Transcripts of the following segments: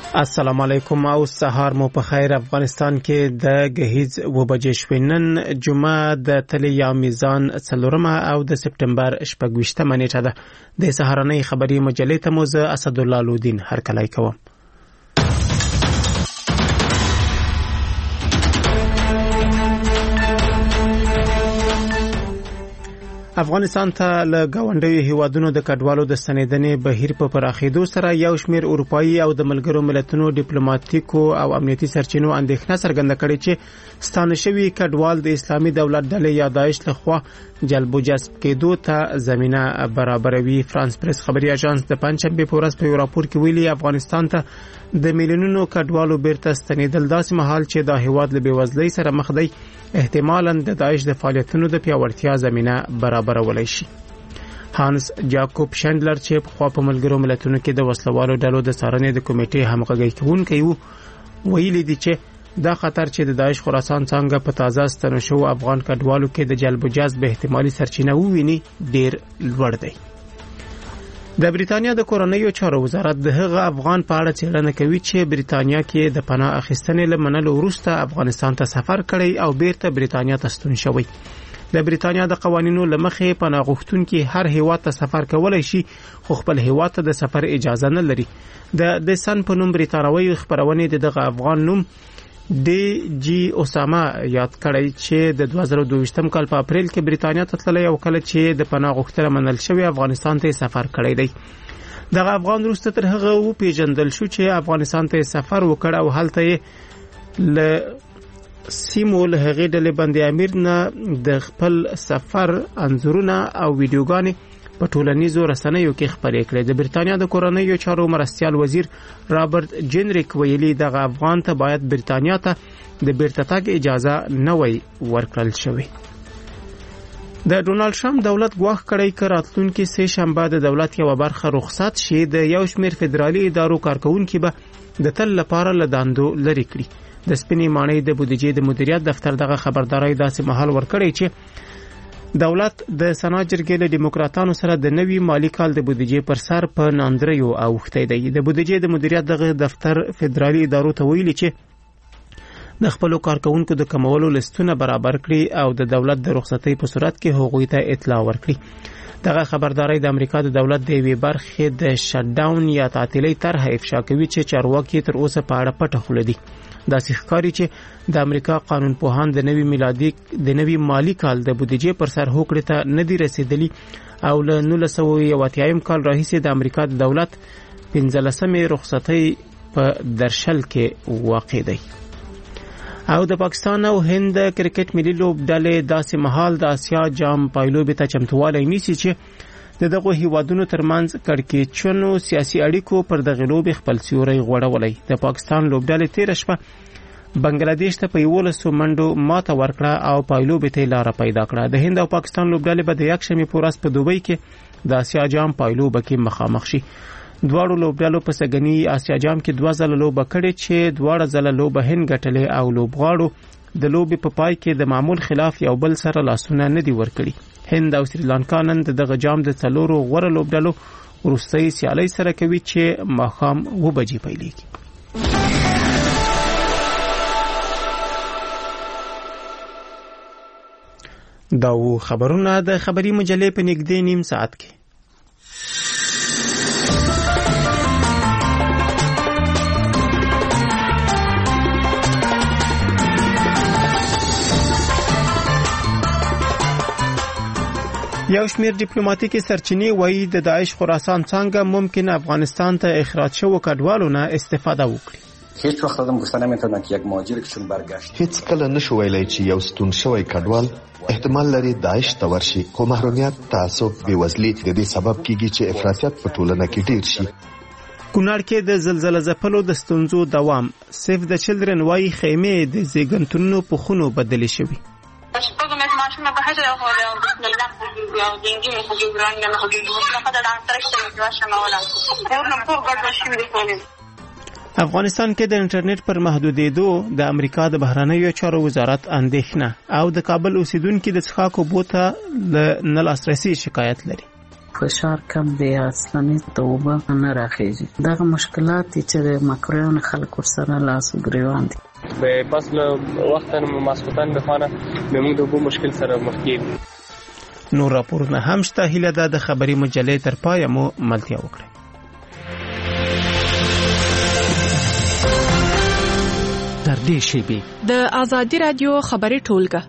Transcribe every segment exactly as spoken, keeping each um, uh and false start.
السلام علیکم او سهار مو په خیر. افغانستان کې د غهیز و بجې شوې نن جمعه د تلې یا میزان څلورمه او د سپټمبر شپږویشتمه نیټه ده. د سهارنۍ خبري مجلې ته مو زه اسدالله لودین هرکلی کوم. افغانستان ته له ګاونډیو هیوادونو د کډوالو د ستنېدنې بهیر په پراخېدو سره یو شمېر اروپایي او د ملګرو ملتونو ډیپلوماټیکو او امنیتي سرچینو اندېښنه څرګنده کړې چې ستانه شوي کډوال د اسلامي دولت ډلې یا داعش لخوا جلب و جذب کېدو ته زمینه برابروي. فرانس پریس خبري اژانس د پنځشنبې په ورځ په یو راپور کې ویلي افغانستان ته د میلیونونو کډوالو بیرته ستنېدل داسې مهال چې دا هیواد له بېوزلۍ سره مخ دی احتمالاً د داعش د فعالیتونو د پیاوړتیا زمینه برابرولای شي. هانس جاکوب شندلر چې په خوا په ملګرو ملتونو کې د وسلوالو ډلو د څارنې د کمیټې همغږي کوونکی وو ویلي دي چې دا خطر چې د داعش خراسان څنګه په تازه ستنو شو افغان کډوالو کې د جلب و جذب احتمالي سرچینه وویني ډیر لوړ دی. د بریتانیا د کورنیو چارو وزارت د هغه افغان په اړه څېړنه کوي چې بریتانیا کې د پناه اخیستنې له منلو وروسته افغانستان ته سفر کړی او بیرته بریتانیا ته ستون شوی. د بریتانیا د قوانینو له مخې پناه غوښتونکي هر هیواد ته سفر کولای شي خو خپل هیواد ته د سفر اجازه نه لري. د د سن په نوم بریتانوي خبرونه دغه افغان نوم ډي جي اوساما یاد کړی چې د دوه زره دوه ویشتم کال په اپریل کې بریتانیا ته تللی او کله چې د پناه غوښتنه منل شوی افغانستان ته سفر کړی دی. دغه افغان وروسته تر هغه و پیژندل شو چې افغانستان ته سفر وکړ او هلته یې ل سیمو له هغې ډلې بندي امیر نه د خپل سفر انځورونه او ویډیوګانې په ټولنیزو رسنیو کې خپرې کړې. د بریتانیا د کورنیو چارو مرستیال وزیر رابرټ جنریک ویلي دغه افغان ته باید بریتانیا ته د بیرته تګ اجازه نه وای ورکړل شوې. د ډونالد ټرمپ دولت ګواښ کړی چې راتلونکي سه شنبه د دولت یو برخه رخصت شي. د یو شمېر فدرالي ادارو کارکونکي به د تل لپاره له دندو لرې کړي. د سپینې ماڼۍ د بودیجې د مدیریت دفتر دغه خبرداري داسې مهال ورکړی چې دولت د سنا جرګې له ډیموکراتانو سره د نوي مالی کال د بودیجې پر سر په ناندریو اوښتی دی. د بودیجې د مدیریت دغه دفتر فدرالي ادارو ته ویلي چې د خپلو کارکونکو د کمولو لستونه برابر کړي او د دولت د رخصتۍ په صورت کې هغوی ته اطلاع ورکړي. دغه خبرداري د امریکا د دولت د یوې برخې د شټ ډاون یا تعطیلۍ طرح افشا کوي چې چارواکي تر اوسه په اړه پټه خوله دي. داسې ښکاري چې د امریکا قانونپوهان د نوي میلادي د نوي مالی کال د بودیجې پر سر هوکړې ته نه دي رسیدلي او له نولس سوه یو اتیایم کال راهیسې د امریکا د دولت پنځلسمې رخصتۍ په درشل کې واقع دی. او د پاکستان او هند کرکټ ملي لوبډلې داسې مهال د آسیا جام پایلوبې ته چمتووالی نیسي چې د دغه هیوادونو ترمنځ کړکېچنو سیاسي اړیکو پر دغه لوبې خپل سیوری غوړولی. د پاکستان لوبډلې تېره شپه بنگلاديش ته په یولسو منډو ماته ورکړه او پایلوبې ته لاره پیدا کړه. د هند او پاکستان لوبډلې به د یکشنبې په ورځ په دوبۍ کې د آسیا جام پایلوبه کې مخامخ شي. دواړو لوبډلو په سګنی آسیا جام کې دوه ځله لوبه کړې چې دواړه ځله لوبه هند ګټلې او لوبغاړو د لوبې په پای کې د معمول خلاف یو بل سره لاسونه نه دي ورکړي. هند او سریلانکا نن دغه جام د څلورو غوره لوبډلو وروستۍ سیالۍ سره کوي چې ماښام اوه بجې پیلېږي. دا و خبرونه د خبري مجلې په نږدې نیم ساعت کې. یو شمیر ډیپلوماټیکي سرچینې وایي د داعش خراسان څنګه ممکن افغانستان ته اخراج شو کډوالو نه استفاده وکړي. هیڅ وخت آدم گفته نمیتونه که یک مهاجر که چون برگشت هیڅ کله نشو ویلی چې یو ستون شوی کډوال احتمال لري داعش ته ورشي، خو محرومیت، تعصب، بېوزلي د دې سبب کیږي چې افراطیت په ټولنه کې ډیر شي. کونړ کې د زلزلې ځپلو د ستونزو دوام. سیف د چلډرن وايي خیمې د زیږنتونونو په خونو بدلې شوي. شپږ مې ماشومه په هڅه راغله او بسم الله خوږي او دینګي مې خوږي ګران نه خوږي مطلقه د ډاکټر څخه جوړه شمه ولا نور نو په ګډ شي دي. افغانستان کې د انټرنیټ پر محدودېدو د امریکا د بهرنیو چارو وزارت اندېښنه او د کابل اوسیدونکو د څښاک اوبو ته نه لاسرسي شکایت لري. فشار کم دی اسلامي توبه نه راخېږي دغه مشکلات چې د مکرویان خلک ورسره لاس ګریوان دي به پس له وخت ماسختن به خانه به موږ د وګړو مشکل سره مخ کېږو. نور راپورونه هم شته. هیله ده د خبري مجلې تر پای مو ملتیا وکړي. تر دې شیبې د آزادي رادیو خبري ټولګه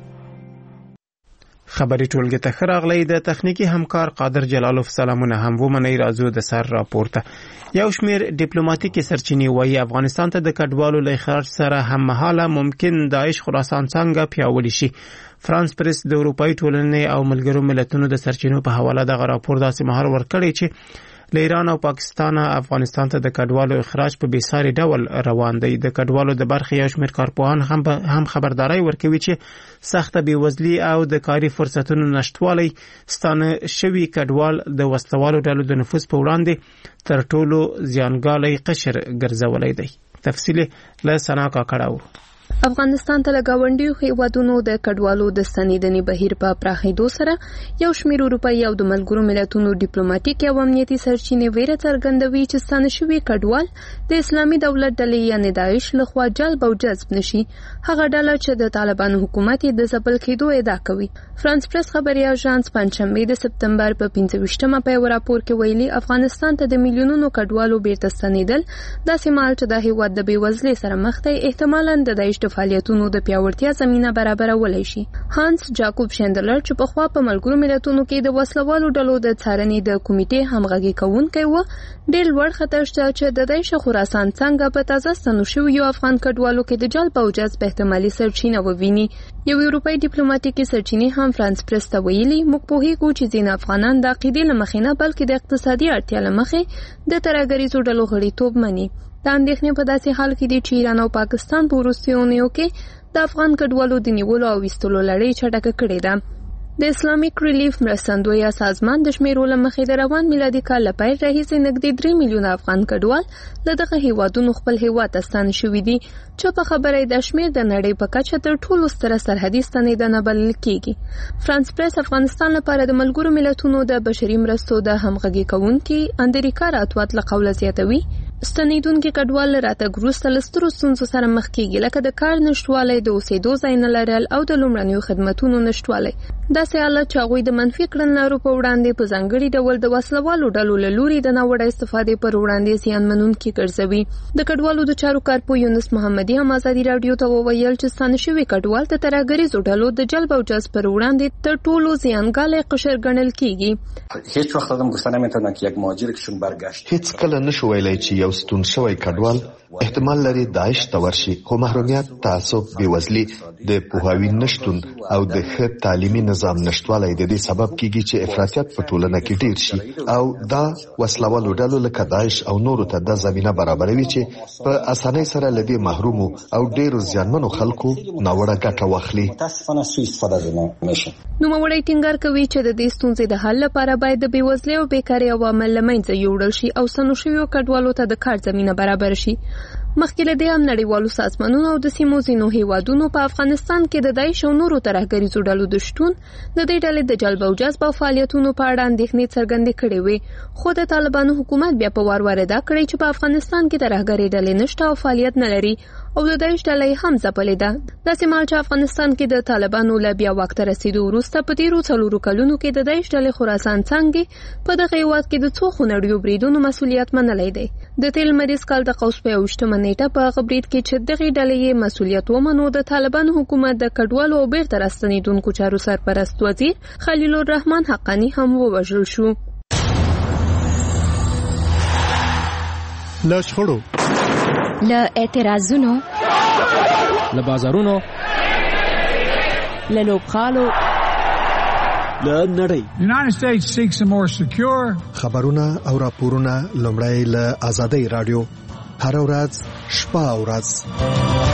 خبري ټولګه ته خراغلی د تخنیکی همکار قادر جلالوف سلامونه هم ومني رازو د سر راپورته. یو شمیر ډیپلوماټیک سرچینې وایي افغانستان ته د کډوالو له اخراج سره هم مهاله ممکن داعش خراسان څنګه پیاوړی شي. فرانس پریس د اروپאי ټولنې او ملګرو ملتونو د سرچینو په حواله د راپور داسې مهار ورکړی چې له ایران او پاکستان افغانستان ته د کډوالو اخراج په بیساري ډول روان دی. د کډوالو د برخې یو شمېر کارپوهان هم هم خبرداري ورکوي چې سخته بېوزلي او د کاري فرصتونو نشټوالی ستانه شوي کډوال د وسلوالو ډلو د نفوذ په وړاندې تر ټولو زیانګالی قشر ګرځولای دی. تفصیل له سنا کاکړاو. افغانستان ته لګاونډیو هیوادونو د کډوالو د ستنېدنې بهیر په پراخېدو سره یو شمېر اروپایي او د ملګرو ملتونو ډیپلوماټیک او امنیتي سرچینې ویره څرګندوي چې ستانه شوي کډوال د اسلامي دولت ډلې یعنې داعش لخوا جلب او جذب نشي. هغه ډله چې د طالبانو حکومت یې د ځپل کېدو ادعا کوي. فرانس پریس خبري اژانس پنځشنبه د سپتمبر په پنځه ویشتمه په یو راپور کې ویلي افغانستان ته د میلیونونو کډوالو بیرته ستنېدل داسې مهال چې د هیواد د بېوزلۍ سره مخ دی احتمالاً د داعش د فعالیتونو د پیاوړتیا زمينه برابرولای شي. هانس جاکوب شندلر چې په خوا په ملګرو ملتونو کې د وسلوالو ډلو د څارنې د کمیټې همغږي کوونکی و ډېر لوړ خطر شته چې د داعش خراسان څنګه په تازه ستنو شویو افغان کډوالو کې د جلب او جذب احتمالي سرچینه وویني. یو اروپאי ډیپلوماټیکي سرچینې هم فرانس پریس ته ویلي موږ پوهیږو چې ځینې افغانان د عقیدې له مخې نه بلکې د اقتصادي اړتیا له مخې د ترهګریزو ډلو غړیتوب مني. دا اندېښنې په داسې حال کې دي چې ایران او پاکستان په وروستیو اونیو کې د افغان کډوالو د نیولو او ویستلو لړۍ چټکه کړې ده. د اسلامیک ریلیف مرستندویه سازمان د شمیرو له مخې د روان میلادي کال له پیل راهیسې نږدې درې میلیونه افغان کډوال له دغه هیوادونو خپل هیواد ته ستانه شوي دي چې په خبره د شمیر د نړۍ په کچه تر ټولو ستره سرحدي ستنېدنه بلل کېږي. فرانس پریس افغانستان لپاره د ملګرو ملتونو د بشري مرستو د همغږي کوونکي اندریکا راتوات له قوله زیاتوي ستنېدونکي کډوال راتګ وروسته له سترو ستونزو سره مخ کېږي لکه د کار نشتوالی د اوسېدو ځای نه لرل او د لومړنیو خدمتونو نشتوالی. داسې حالت چې هغوی د منفي کړنلارو په وړاندې په ځانګړي ډول د وسلوالو ډلو له لوري د ناوړه استفادې پر وړاندې زیانمنونکي ګرځوي. د کډوالو د چارو کارپوه یونس محمدي هم ازادي راډیو ته وویل چې ستانه شوي کډوال د ترهګریزو ډلو د جلب او جذب پر وړاندې تر ټولو زیانګالی قشر ګڼل کېږي. هیڅ وخت آدم گفته نمیتونه که یک مهاجر که چون برگشت هیڅ کله نشو ویلی چې یو ستون شوی کډوال احتمال لري داعش ته ورشي، خو محرومیت، تعصب، بېوزلي، د پوهاوي نشتون او د ښه تعلیمي نظام نشتوالی د دې سبب کیږي چې افراطیت په ټولنه کې ډیر شي او دا وسلوالو ډلو لکه داعش او نورو ته د زمینه برابروي چې په اسانۍ سره له دې محرومو او ډیرو زیانمنو خلکو ناوړه ګټه واخلي. نوموړی ټینګار کوي چې د دې ستونزې د حل لپاره باید د بېوزلۍ او بیکارۍ عوامل له منځه یوړل شي او ستنو شویو کډوالو ته د کار زمینه برابر شي. مخکې له دې هم نړیوالو سازمانونو او د سیمو ځینو هیوادونو په افغانستان کې د داعش او نورو ترهګریزو ډلو د شتون د دې ډلې د جلب او جذب او فعالیتونو په اړه اندېښنې څرګندې کړې وې، خو د طالبانو حکومت بیا په وار وار ادعا کړې چې په افغانستان کې ترهګرې ډلې نشته او فعالیت نه لري او د داعش ډله هم ځپلې ده. داسې مهال چې افغانستان کې د طالبانو له بیا واک ته رسېدو وروسته په تېرو څلورو کلونو کې د داعش ډلې خراسان څانګې په دغه هېواد کې د څو خونړیو بریدونو مسؤلیت منلی دی. د تېر لمریز کال د قوس په یوویشتمه نیټه په هغه برید کې چې دغې ډلې یې مسؤلیت ومنو د طالبانو حکومت د کډوالو او بیرته راستنېدونکو چارو سرپرست وزیر خلیل الرحمن حقانی هم ووژل شو. له شخړو، له اعتراضونو، له بازارونو، له لوبغالو، له نړۍ United States seeks a more secure خبرونه او راپورونه لومړی له آزادۍ رادیو هر ورځ شپه او ورځ.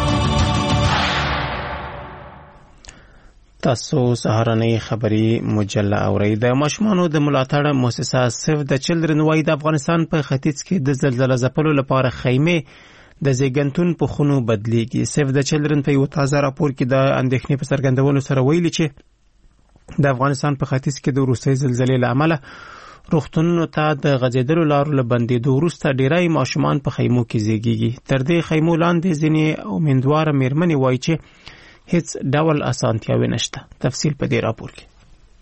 تاسو سهارنۍ خبري مجله اورئ. د ماشومانو د ملاتړ مؤسسه سیف د چلډرن وايي د افغانستان په ختیځ کې د زلزلې ځپلو لپاره خیمې د زیږنتون په خونو بدلیږي. سیف د چلډرن په یو تازه راپور کې د اندېښنې په څرګندولو سره ویلي چې د افغانستان په ختیځ کې د وروستۍ زلزلې له امله روغتونونو ته د غځېدلو لارو له بندېدو وروسته ډیری ماشومان په خیمو کې زیږیږي. تر دې خیمو لاندې ځینې امیندواره میرمنې وایي چې هیڅ ډول اسانتیاوې نشته. تفصیل په دې راپور کې.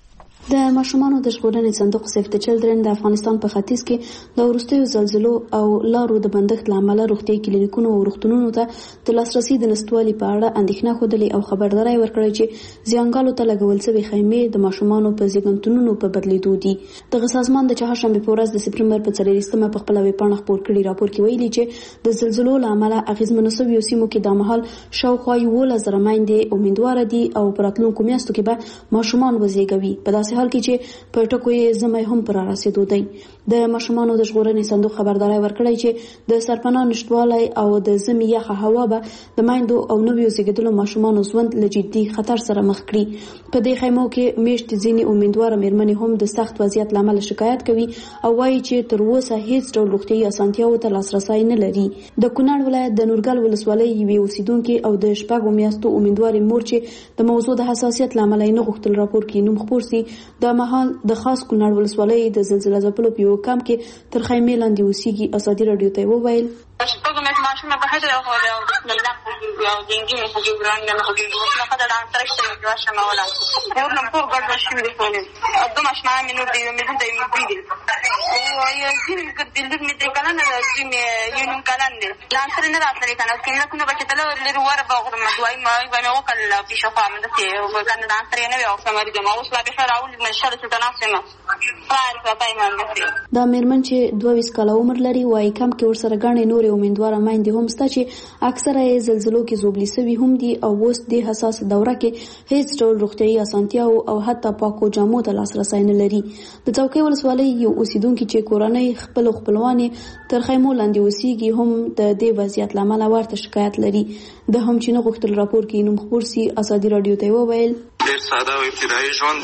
د ماشومانو د ژغورنې صندوق سیف د چلډرن د افغانستان په ختیځ کې د وروستیو زلزلو او لارو د بندښت له امله روغتیايي کلینیکونو او روغتونونو ته د لاسرسي د نشتوالي په اړه اندېښنه ښودلې او خبرداری ورکړې چې زیانګالو ته لګول شوي خیمې د ماشومانو په زیږنتونونو په بدلیدو دي. دغه سازمان د چهارشنبې په ورځ د سپټمبر په څلوېښتمه په خپله ویبپاڼه خپور کړي راپور کې ویلي چې د زلزلو له امله اغېزمنو شویو سیمو کې دا مهال شاوخوا یولس زره میندې امیندواره دي او په راتلونکو میاشتو کې به ماشومان وزیږوي، په داسې حال کې چې په ټکو یې زمای هم پر رسیدو دی. د ماشومانو د ژغورنې صندوق خبرداری ورکړی چې د سرپناه نشټوالی او د ژمي یخه هوا به د میندو او نویو زیږیدلو ماشومانو ژوند له جدي خطر سره مخ کړي. په دې خیمو کې میاشت ځینې امیندواره میرمنې هم د سخت وضعیت له امله شکایت کوي او وایي چې تر اوسه هیڅ ډول روغتیايي اسانتیاوو ته لاسرسی نه لري. د کونړ ولایت د نورګل ولسوالۍ یوې اوسیدونکې او د شپږو میاشتو امیندوارې مور چې د موضوع د حساسیت له امله یې نه غوښتل راپور کې نوم خپور سي، د مهال د خاص کونړ ولسوالۍ د زلزله ځپلو په یو کم کې تر خیمې لاندې اوسېږي. ازادي راډیو ته وویل شپږ میاشتې ماشوم په حجر خو او بسم الله او دینګي خو ګران نه خو ګران نو خدای دا تر څو کې واشه مولا نور نو په ګډ شي دي خو نه ادو ماشما مې نور دی مې دې مې دې او یو ځین ګډل مې دې کله نه چې مې یو نو کله نه لان سره نه راځي کنه کله کومه بچ ته لري ور به غوړم دوی ما باندې وکړل په شفا مې دې او کنه دا سره نه وي او سماري د ماوس لا به راول من شر څه تناسمه پار په پایمان دې دا میرمن چې دوه ویس کاله عمر لري وايي کم کې ورسره غاڼې نور امیدواره میندې هم شته چې اکثره یې زلزلو کې زوبلي سوي هم دي او اوس د حساس دوره کې هیڅ ډول روغتیايي اسانتیاو او حتی پاکو جامو ته لاسرسی نه لري. د څوکۍ ولسوالۍ یو اوسیدونکي چې کورنۍ خپل خپلوان تر خیمو لاندې اوسېږي هم د دې وضعیت له امله ورته شکایت لري. د هم چې نه غوښتل راپور کې نوم خپور سي. ازادي راډیو ته وویل ډېر ساده او ابتدایي ژوند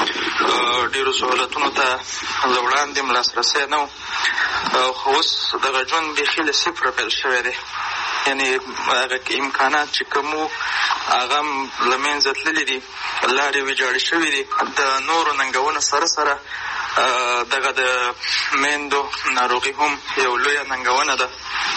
ډېرو سهولتونو ته له وړاندې لاسرسی نه و، خو اوس دغه ژوند بیخي له صفره پیل شوی دی. یعنې هغه امکانات چې کوم وو هغه هم له منځه تللي دي، لارې ویجاړې شوي دي. د نورو ننګونو سره سره دغه د میندو ناروغي هم یو لویه ننګونه ده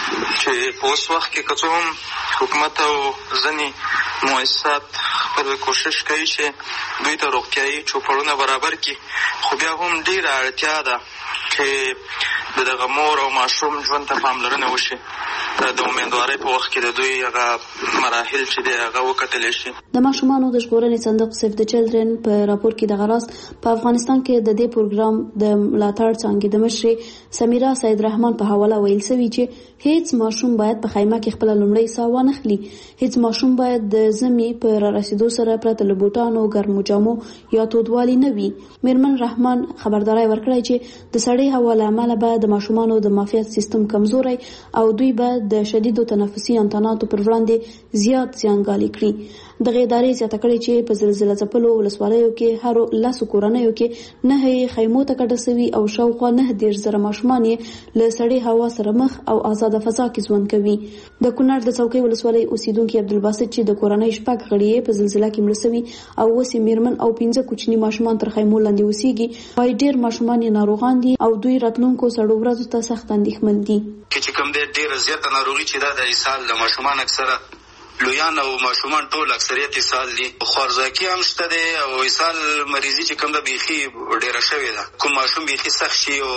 چې په اوس وخت کې که څه هم حکومت او ځینې مؤسسات خپل کوشش کوي چې دوی ته روغتیايي چوپړونه برابر کړي، خو بیا هم ډېره اړتیا ده چې د دغه مور او ماشوم ژوند ته پاملرنه وشي. د امیندوارۍ په وخت کې د دوی هغه مراحل چې دی هغه وکتلی شي. د ماشومانو د ژغورنې صندوق سیف د چلډرن په راپور کې دغه راز په افغانستان کې د دې پروګرام د ملاتړ څانګې د مشرې سمیرا سید رحمان په حواله ویل سوي چې هیڅ ماشوم باید په خیمه کې خپل لومړی ساه وانخلي. هیڅ ماشوم باید د ژمي په رارسیدو سره پرته له بوټانو، ګرمو جامو یا تودوالي نه وي. میرمن رحمان خبرداری ورکړی چې د سړې هوا له امله به د ماشومانو د معافیت سیستم کمزوری او دوی به د شدیدو تنفسي انتاناتو پر وړاندې زیات زیانګالي کړي. دغه ادارې زیاته کړې چې په زلزله ځپلو ولسوالیو کې هر لسو کورنیو کې نه خیمو ته کډه سوي او شاوخوا نه دېرش زره ماشومان یې له سړې هوا سره مخ او آزاده فضا کې ژوند کوي. د کونړ د څوکۍ ولسوالۍ اوسیدونکي عبدالباسط چې د کورنۍ شپږ غړي په زلزله کې مړه سوي او اوس یې میرمن او پنځه کوچني ماشومان تر خیمو لاندې اوسېږي، وايي ډېر ماشومان یې ناروغان دي او دوی راتلونکو سړو ورځو ته سخت اندېښمن دي. چې کوم دې ډېره زیاته ناروغي چې دا د اسهال د ماشومان اکثره لویان او ماشومان ټول اکثریت اسهال دي. خوارځواکي هم شته دی او اسهال مریضي چې کوم ده بیخي ډېره شوې ده. کوم ماشوم بیخي سخت شي او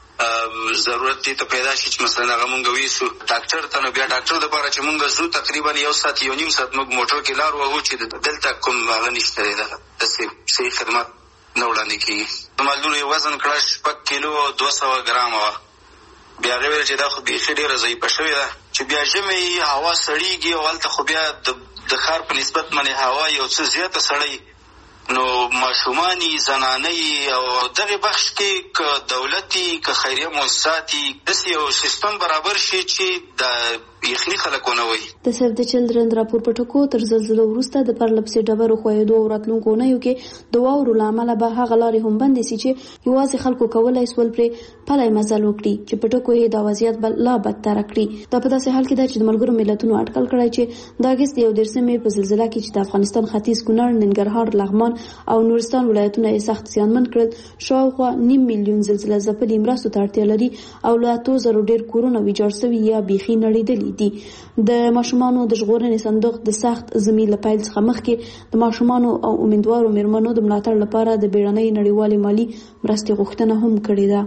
ضرورت دې ته پیدا شي چې مثلا هغه مونږ ویسو ډاکټر ته، نو بیا ډاکټر دپاره چې مونږ ځو تقریبا یو ساعت یو نیم ساعت موږ موټر کې لار وهو چې دلته کوم هغه نشته دی، داسې صحیح خدمات نه وړاندې کېږي. مالونو یې وزن کړه شپږ کیلو او دوه سوه ګرامه وه. بیا هغې ویل چې دا خو بیخي ډېره ضعیفه شوې ده چې بیا ژمی هوا سړېږي او هلته خو بیا د ښار په نسبت باندې هوا یو څه زیاته سړی، نو ماشومانی زنانې او دغه بخش کې که دولتي که خیریه مؤسساتي داسې یو سیستم برابر شي چې د یخني خلکونه وي. د سیف د چلډرن راپور په ټکو تر زلزلې وروسته د پرلپسې ډبرو ښویېدو او راتلونکو اونیو کې د واورو له امله به هغه لارې هم بندې سي چې یوازې خلکو کولی سول پرې پلی مزل وکړي، چې په ټکو یې دا وضعیت به لا بدتره کړي. دا په داسې حال کې ده چې د ملګرو ملتونو اټکل کړی چې د اګست یو دېرشمې په زلزله کې چې د افغانستان ختیځ کونړ، ننګرهار، لغمان او نورستان ولایتونه یې سخت زیانمن کړل، شاوخوا نیم میلیون زلزله ځپلي مرستو ته اړتیا لري او له اتو زرو ډېر کورونه ویجاړ شوي یا بیخي نړېدلي دي. د ماشومانو د ژغورنې صندوق د سخت زمي له پیل څخه مخکې د ماشومانو او امیدوارو میرمنو د ملاتړ لپاره د بیړنۍ نړیوالې مالي مرستې غوښتنه هم کړې ده.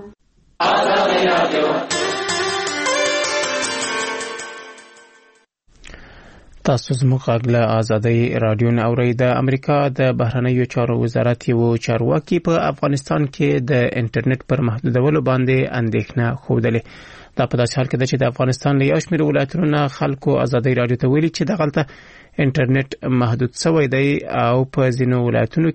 تاسو زموږ غږ له آزادۍ راډیو نه اورئ. د امریکا د بهرنیو چارو وزارت یو چارواکي په افغانستان کې د انټرنیټ پر محدودولو باندې اندېښنه ښودلې. دا په داسې حال کې ده چې د افغانستان له یو شمېر ولایتونو نه خلکو آزادۍ راډیو ته ویلي چې دغلته انټرنیټ محدود شوی دی او په ځینو ولایتونو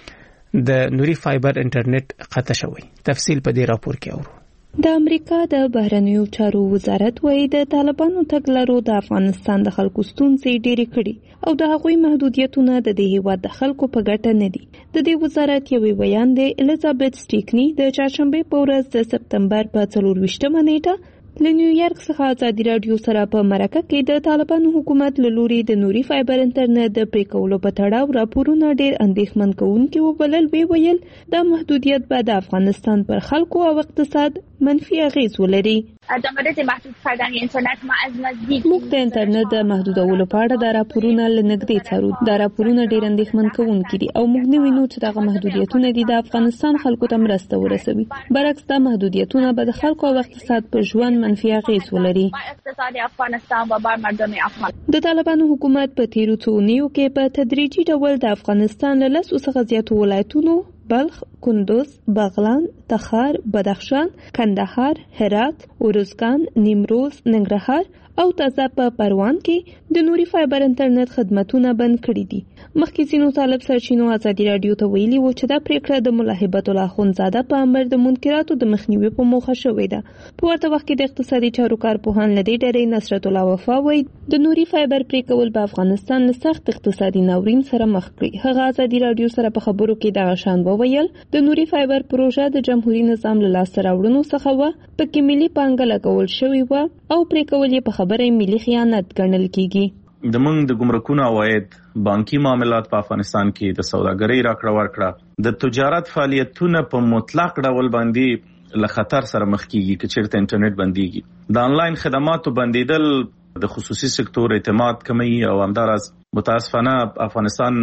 کې د نوري فایبر انټرنیټ قطع شوی. تفصیل په دې راپور کې اورو. د امریکا د بهرنیو چارو وزارت وايي د طالبانو تګلارو د افغانستان د خلکو ستونزې ډېرې کړي او د هغوی محدودیتونه د دې هیواد د خلکو په ګټه نه دي. د دې وزارت یو بیان دی الیزابت سټیکني د چهارشنبه په ورځ د سپتمبر په څلور ویشتمه نیټه له نیویارک څخه ازادي راډیو سره په مرکه کې د طالبانو حکومت له لوري د نوري فایبر انټرنیټ د پرې کولو په تړاو راپورونه ډېر اندېښمن کوونکي وبلل. وی ویل دا محدودیت به د افغانستان پر خلکو او اقتصاد منفي اغیز ولري. در مورد محدود کردن اینترنت ما از نزدیک موږ د انټرنیټ د محدودولو په اړه د راپورونه له نږدې څارو. دا راپورونه ډېر اندېښمن کوونکي دي او موږ نه وینو چې دغه محدودیتونه دي د افغانستان خلکو ته مرسته ورسوي. برعکس دا محدودیتونه به د خلکو او اقتصاد په ژوند منفي اغیز ولري. اقتصاد افغانستان و بر مردم افغان د طالبانو حکومت په تیرو څو اونیو کې په تدریجي ډول د افغانستان له لسو څخه زیاتو ولایتونو بلخ، کندوز، بغلان، تخار، بدخشان، کندهار، هرات، اروزګان، نیمروز، ننګرهار او تازه په پروان کې د نوري فایبر انټرنیټ خدماتونه بند کړي دي. مخکې ځینو طالب سرچینو ازادي راډیو ته ویلي و چې دا پریکړه د ملا هبت الله اخوندزاده په امر د منکراتو د مخنیوي په موخه شوې ده. په ورته وخت کې د اقتصادي چارو کارپوهان له دې ډلې نصرت الله وفا وایي د نوري فایبر پرې کول په افغانستان له سخت اقتصادي ناورین سره مخ کړي. هغه ازادي راډیو سره په خبرو کې دغه شان وویل د نوري فایبر پروژه د جمهوریت نظام له لاسته راوړنو څخه و، پکې ملي پانګه لګول شوې و او پرې کول یې په خبره ملي خیانت ګڼل کیږي. د موږ د ګمرکونو عواید، بانکي معاملات په افغانستان کې د سوداګرۍ راکړه ورکړه، د تجارت فعالیتونه په مطلق ډول باندې له خطر سره مخ کیږي که چیرته انټرنیټ بنديږي. د انلاین خدماتو بندیدل د خصوصي سکتور اعتماد کموي او همدارس متاسفانه افغانستان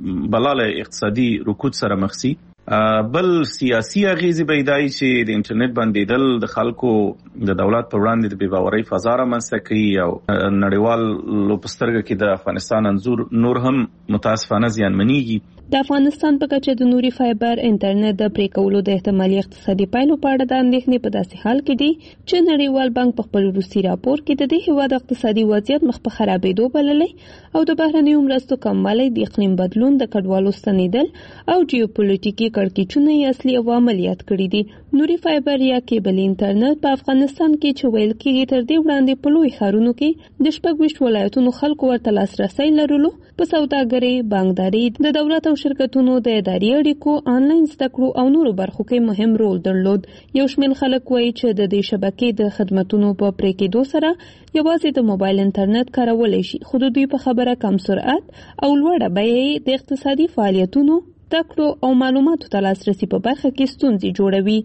بلاله اقتصادي رکود سره مخ سي. بل سیاسي اغیزې پیدای چې د انټرنیټ بندیدل د خلکو د دولت پر وړاندې د بې باورۍ فضا رامنځته کوي او نړیوال لوپسترګه کې د افغانستان انځور نور هم متاسفانه زیانمنېږي. د افغانستان په کچه د نوري فایبر انټرنیټ د پرې کولو د احتمالي اقتصادي پایلو په اړه د اندېښنې په داسې حال کې دي چې نړیوال بانک په خپل وروستي راپور کې د دې هیواد اقتصادي وضعیت مخ په خرابېدو بللی او د بهرنیو مرستو کموالی، د اقلیم بدلون، د کډوالو ستنېدل او جیوپولیټیکي کړکېچونه یې اصلي عوامل یاد کړي دي. نوري فایبر یا کیبل انټرنیټ په افغانستان کې چې ویل کېږي تر دې وړاندې په لوی ښارونو کې د شپږ ویشت ولایتونو خلکو ورته لاسرسی لرلو. په سوداګرۍ، بانکداري، د دولت او شرکتونو د اداري اړیکو، آنلاین زده کړو او نورو برخو کې مهم رول درلود. یو شمېر خلک وایي چې د دې شبکې د خدماتو په پرې کېدو سره یوازې د موبایل انټرنیټ کارولای شي، خو د دوی په خبره کم سرعت او لوړه بیه د اقتصادي فعالیتونو، زده کړو او معلوماتو ته لاسرسي په برخه کې ستونزې جوړوي.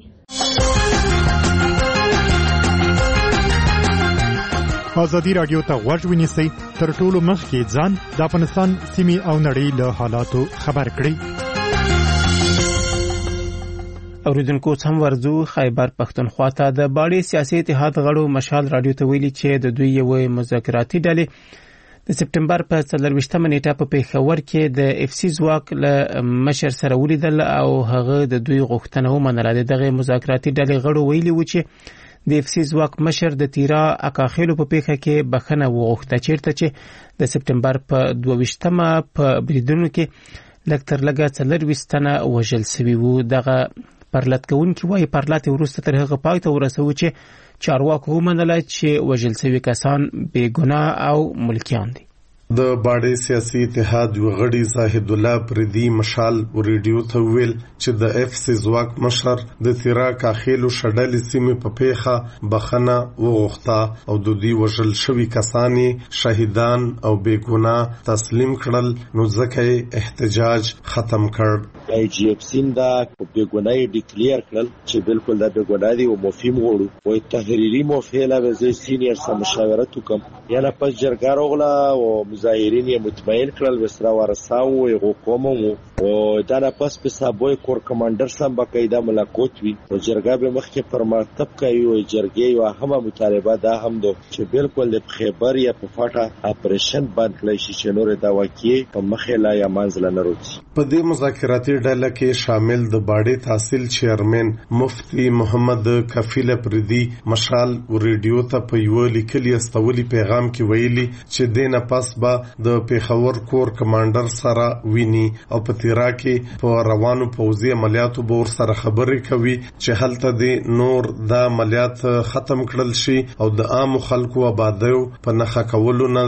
آزادي راډیو ته غوږ ونیسئ، تر ټولو مخکې ځان د افغانستان سیمې او نړۍ له حالاتو خبر کړئ. اوریدونکو هم ورځو خیبر پښتونخوا ته د باړې سیاسي اتحاد غړو مشال راډیو ته ویلي چې د دوی یو مذاکراتي ډلې د سپټمبر په څلور ویشتمه نیټه په پیښور کې د اف سی ځواک له مشر سره ولیدل او هغه د دوی غوښتنه ومنله. دغه مذاکراتي ډلې غړو ویلي و چې د اف سی ځواک مشر د تیرا اکاخیلو په پیښه کې بخنه وغوښته، چیرته چې د سپټمبر په دوه ویشتمه په بریدونو کې لږ تر لږه څلور ویشت تنه وژل شوي وو. دغه پرلط کوونکي وايي پرلط وروسته تر هغه پای ته ورسوي چې چارواکو ومنله چې وژل شوي کسان بې ګناه او ملکیان دي. د باډې سیاسي اتحاد یو غړي زاهد الله پردي مشال ریډیو ته ویل چې د اف سی ځواک مشر د تیرا کاخیلو شډل سیمې په پیخه بخنه وغوښته او د دوی وژل شوي کسانی شهیدان او بې ګناه تسلیم کړل نو ځکه احتجاج ختم کړ. ای جی اف سین دا بې ګناه ډیکلیئر کړل چې بالکل دا بې ګناه دي او مفهوم وړو او تحریری موفیله به زی سینیئر سره مشاورت وکم یا نه پس جرګه راغله او مظاهرین یې مطمئن کړل وسره ورساو یو قوم او دا نه پس په سابوي کور کمانډر سم بقایده ملاقات وی او جرګه به مخکې پر مرتب کوي او جرګه یو هم مطالبه دا هم دو چې بالکل د خیبر یا په فاټه اپریشن باندې کړی شي چې نور دا واقعي په مخه لا یا منځله نه روځي. په دې مذاکراتي ډله کې شامل د باډې تحصیل چیرمن مفتی محمد کفیل پردي مشال ریډیو ته په یو لیکلي استولي پیغام کې ویلي چې دینه پس با د پیښور کور کمانډر سره ویني او په تیرا کې په روانو پوځي عملیاتو به ورسره خبرې کوي چې هلته د نور د عملیات ختم کړل شي او د عام خلکو آبادیو په نخښه کولو نه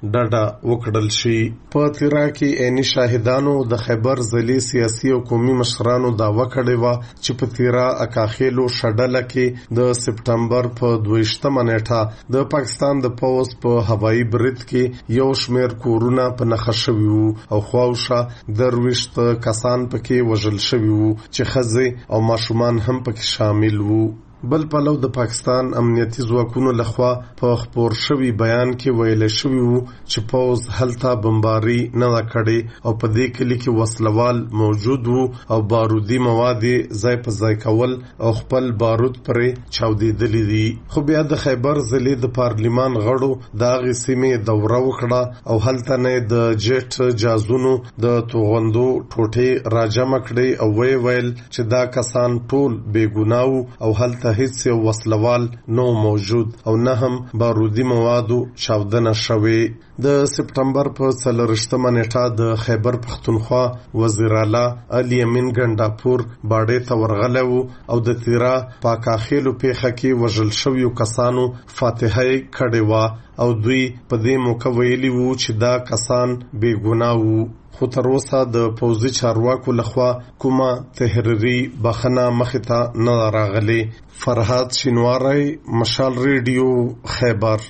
ډډه وکړل شي. په تیرا کې عیني شاهدانو د خیبر ضلع سیاسي او قومي مشرانو دعوه کړې وه چې په تیرا اکاخیلو شډله کې د سپټمبر په دویشتمه نیټه د پاکستان د پوځ په هوایي برید کې یو شمیر کورونه په نخښه شوي وو او خواوشا درویشت کسان پکې وژل شوي وو چې ښځې او ماشومان هم پکې شامل وو. بل پلو د پاکستان امنیتي ځواکونو لخوا په خبر شوی بیان کې ویل شوی وو چې پوز هلته بمباري نه کړي او په دې کلی کې وسلوال موجود وو او بارودي مواد ځای په ځای کول او خپل بارود پرې چاودیدلې دي. خو بیا د خیبر ضلع د پارلیمان غړو د هغې سیمې دوره وکړه او هلته نه د جیټ جازونو د توغندو ټوټې راجمع کړې او وی ویل چې دا کسان ټول بې ګناه او هلته هیڅ یو وسلوال نو موجود او نه هم بارودي موادو چاودنه شوې. د سپټمبر په څلورشتمه نیټه د خیبر پښتونخوا وزیر اعلی علي امین ګنډاپور باډې ته ورغلی وو او د تیرا پاکاخیلو پیښه کې وژل شویو کسانو فاتحه کړې وه او دوی په دې موقع ویلي وو چې دا کسان بې ګناه وو. خو تر اوسه د پوځي چارواکو لخوا کومه تحریري بخنه مخې ته نه راغلې. فرهاد شینواری مشال ریډیو خیبر.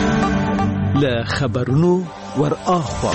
له خبرونو ور اخوا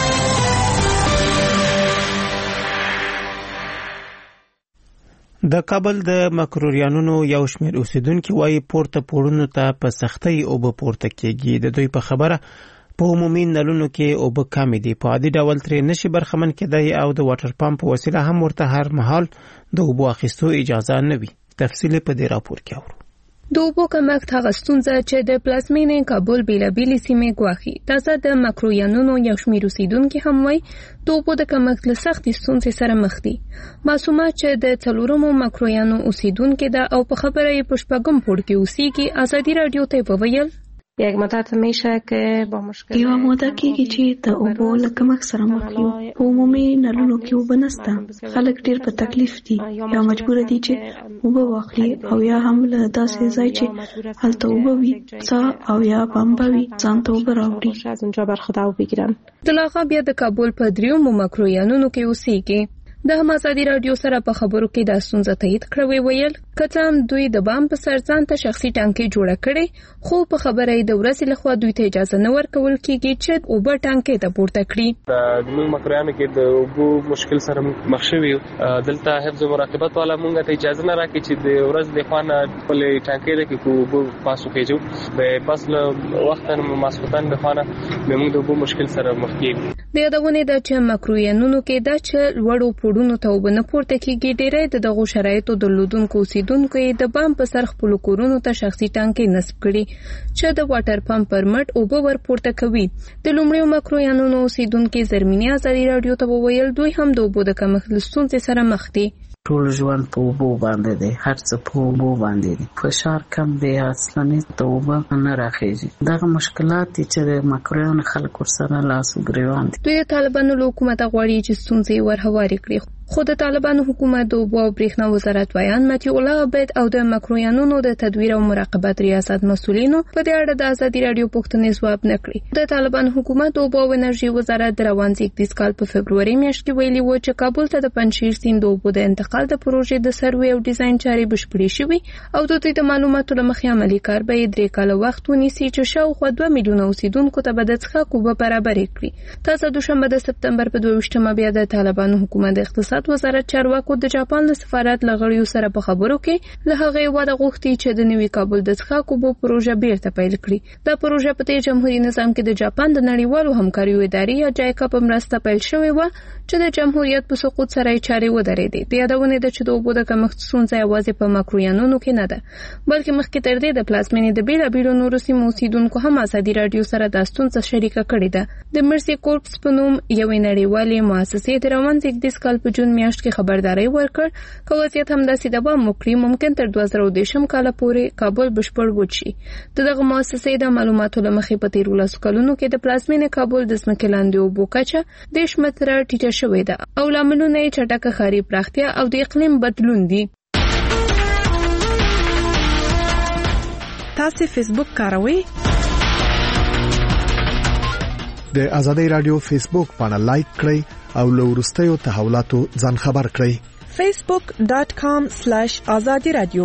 د کابل د مکروریانونو یو شمېر اوسیدونکي وايي پورته پوړونو ته په سختۍ اوبه پورته کېږي. د دوی په خبره په عمومي نلونو کې اوبه کمې دي، په عادي ډول ترې نشي برخمن کېدی او د واټر پمپ په وسیله هم ورته هر مهال د اوبو اخیستو اجازه نه وي. تفصیل په دې راپور کې اورو. د اوبو کمښت هغه ستونزه چې د پلازمینې کابل بیلابیلې سیمې ګواښي. تازه د مکروریانونو یو شمېر اوسیدونکي هم وایي د اوبو د کمښت له سختې ستونزې سره مخ دي. معصومه چې د څلورمو مکروریانو اوسیدونکې ده او په خبره یې په شپږم پوړ کې اوسیږي ازادي راډیو ته وویل یک مدت میشه که با مشکل یو موده کېږي چې د اوبو له کمښت سره مخ یو. په عمومي نلونو کې اوبه نشته، خلک ډېر په تکلیف دي، یا مجبور دي چې اوبه واخلي او یا هم له داسې ځای چې هلته اوبه وي څا او یا پمپ وي ځان ته اوبه راوړي از اونجا برخورد بگیرن. دلاغه بیا د کابل په دریومو مکروریانونو کې اوسیږي. د هم ازادي راډیو سره په خبرو کې د ستونزه تایید کړوي ویل کڅان دوی د بام په سر ځان ته شخصي ټانکي جوړه کړي خو په خبره یې د ورسې لخوا دوی ته اجازه نه ورکول کیږي چې اوبه ټانکي ته پورته کړي. د موږ مکروریانو کې د اوبو مشکل سره مخ شوي دلته حفظ او مراقبت والا موږ ته اجازه نه راکړي چې د ورځ د خوانه خپل ټانکي د کې اوبو پاسو کېجو به پس له وخت نه ماسوتن د خوانه موږ د اوبو مشکل سره مخ کېږو. د یادونه د چې مکروریانو کې دا چې وړو پړونو ته اوبه نه پورته کیږي. ډېری د دغو شرایطو درلودونکو اوسیدونکو د بام په سر خپلو کورونو ته شخصي ټانکي نصب کړي چې د واټر پمپ پر مټ اوبه ور پورته کوي. د لومړیو مکروریانو اوسیدونکو زرمینی ازادي راډیو ته وویل دوی هم د اوبو د کمښت له ستونزې سره مخ دي. ټول ژوند په اوبو باندې دی، هر څه په اوبو باندې دی، فشار کم دی، اصلاني ته اوبه نه راخېږي. دغه مشکلات چې د مکروریانو خلک ورسره لاس و ګریوان دي. دوی د طالبانو له حکومت غواړي چې ستونزې ور هوارې کړي خو د طالبانو حکومت د اوبو او برېښنا وزارت ویان مطیع الله عبید او د مکرویانونو د تدویر او مراقبت ریاست مسؤلینو په دې اړه د ازادي راډیو پوښتنې ځواب نه کړی. د طالبانو حکومت د اوبو او انرژي وزارت د روان زېږدیز کال په فبروري میاشت کې ویلي و چې کابل ته د پنجشیر سیند د اوبو د انتقال د پروژې د سروې او ډیزاین چارې بشپړې شوې او د دوی د معلوماتو له مخې عملي کار به یې درې کاله وخت ونیسي چې شاوخوا دوه میلیونه اوسیدونکو ته به د څښاک اوبه برابرې کړي. تازه دوشنبه د سپتمبر په دوه ویشتمه بیا د طالبانو حکومت د اقتصاد وزارت چارواکو د جاپان له سفارت له غړیو سره په خبرو کې له هغې وعده غوښتي چې د نوي کابل د څښاک اوبو پروژه بیرته پیل کړي. دا پروژه په دې جمهوریت نظام کې د جاپان د نړیوالو همکاریو ادارې یا جایکا په مرسته پیل شوې وه چې د جمهوریت په سقوط سره یې چارې ودرېدې. د یادونې ده چې د اوبو د کمښت ستونزه یوازې په مکرویانونو کې نه ده بلکې مخکې تر دې د پلازمېنې د بېلابېلو نورو سیمو اوسیدونکو هم ازادي راډیو سره دا ستونزه شریکه کړې ده. د مرسي کورپس په نوم یوې نړیوالې مؤسسې د روان زېږدیز کال په جون میاشت کې خبرداری ورکړ که وضعیت همداسې دوام وکړي ممکن تر دوه زره دېرشم کاله پورې کابل بشپړ وچ شي. د دغه مؤسسې د معلوماتو له مخې په تېرو لسو کلونو کې د پلازمېنې کابل د ځمکې لاندې اوبو کچه دېرش متره ټیټه شوې ده او لاملونه یې چټکه ښاري پراختیا او د اقلیم بدلون دي. تاسو فیسبوک کاروئ؟ د ازادي رادیو فیسبوک باندې لایک کړئ او له وروستیو تحولاتو ځان خبر کړئ. facebook dot com slash azadi radio.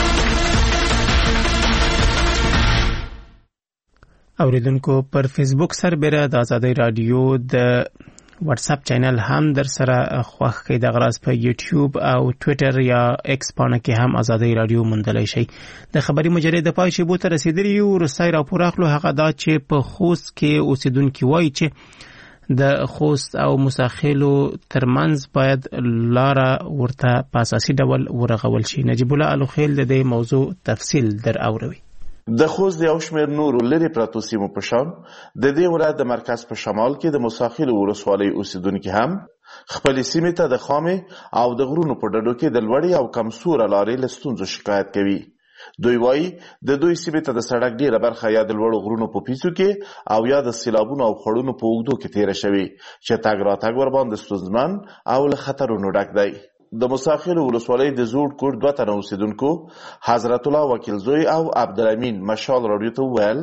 اوریدونکو پر فیسبوک سربېره د ازادي رادیو د واتس اپ چینل هم در سره خوښ کړئ. د غراس په یوټیوب او ټوئیټر یا ایکس باندې کې هم ازادي رادیو موندلی شئ. د خبري مجلې د پای شیبو ته رسیدلی یو. وروستی راپور اخلو هغه دا چې په خوست کې اوسیدونکي وایي چې د خوست او موساخیلو ترمنځ باید لاره ورته په اساسي ډول ورغول شي. نجیب الله الوخیل د دې موضوع تفصیل در اوروي. د خوست د یو شمېر نورو لرې پرتو سیمو په شان د دې ولایت د مرکز په شمال کې د موساخیلو ولسوالۍ اوسیدونکي هم خپلې سیمې ته د خامې او د غرونو په ډډو کې د لوړې او کمسوره لارې له ستونزو شکایت کوي. دوی وایي د دوی سیمې ته د سړک ډیره برخه یا د لوړو غرونو په پیڅو کې او یا د سیلابونو او خړونو په اوږدو کې تیره شوې چې تګ راتګ ورباندې ستونزمن او له خطرونو ډک دی. د موساخیلو ولسوالۍ د زوړ کور دوه تنه اوسیدونکو حضرت الله وکیل زوی او عبدالامین مشال راډیو ته وویل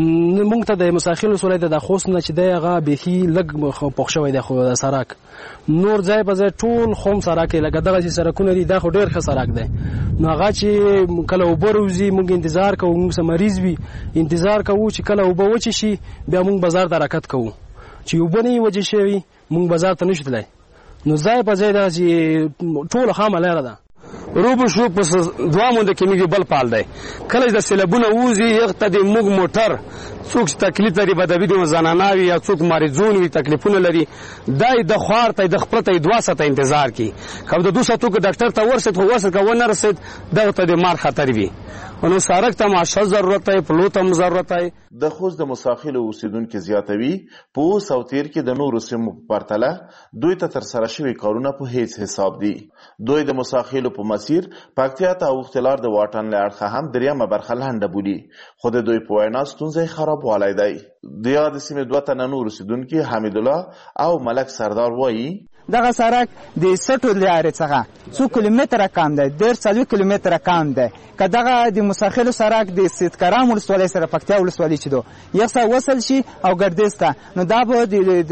موږ ته د موساخیلو ولسوالۍ د خوست نه چې دی هغه بیخي لږ پوښ شوی دی خو د سړک نور ځای په ځای ټول خوم سړک لکه دغسې سړکونه دي دا خو ډېر ښه سړک دی. نو هغه چې کله اوبه روځي موږ انتظار کوو موږ څه مریض وي انتظار کوو چې کله اوبه وچې شي بیا موږ بازار ته حرکت کوو چې اوبه نه وي وچې شوي موږ بازار ته نشو تللی. نو ځای په ځای دا چې ټوله خامه لاره ده روبو شو پس دوه مونده کې موږ بل پال دی کله د سیلابونه ووځي هغه د موږ موټر څوک تکلیف لري بدوي د زناناوي یا څوک مریضون وي تکلیفونه لري دای د خوار ته د خپل ته دوه ساعته انتظار کی خو د دوه ساعتو کې ډاکټر ته ورسېد خو ورسېد کو نه رسېد دغه ته د مار خطر وي نو سړک ته معاش ضرورت دی پلوت هم ضرورت دی. د خوست د موساخیلو اوسیدونکو زیاتوي په اوس او تیر کې د نورو سیمو په پرتله دوی ته تر سره شوي کارونه په هیڅ حساب دي. دوی د موساخیلو په مسیر پکتیا ته اوختلار د واټن له اړخه هم دریمه برخه لنډه بولي خو د دوی په وینا ستونزې خرابوالی دی. د یاد سیمې دوه تنه نور اوسیدونکي حمید الله او ملک سردار وایي دغه سړک د سټو لارې څخه څو کیلومتره کم دی ډېر څلوېښت کیلومتره کم دی که دغه د موساخیلو سړک د سیدکرام ولسوالۍ سره پکتیا ولسوالۍ چې دو یو ځای وصل شي او ګردیز ته نو دا به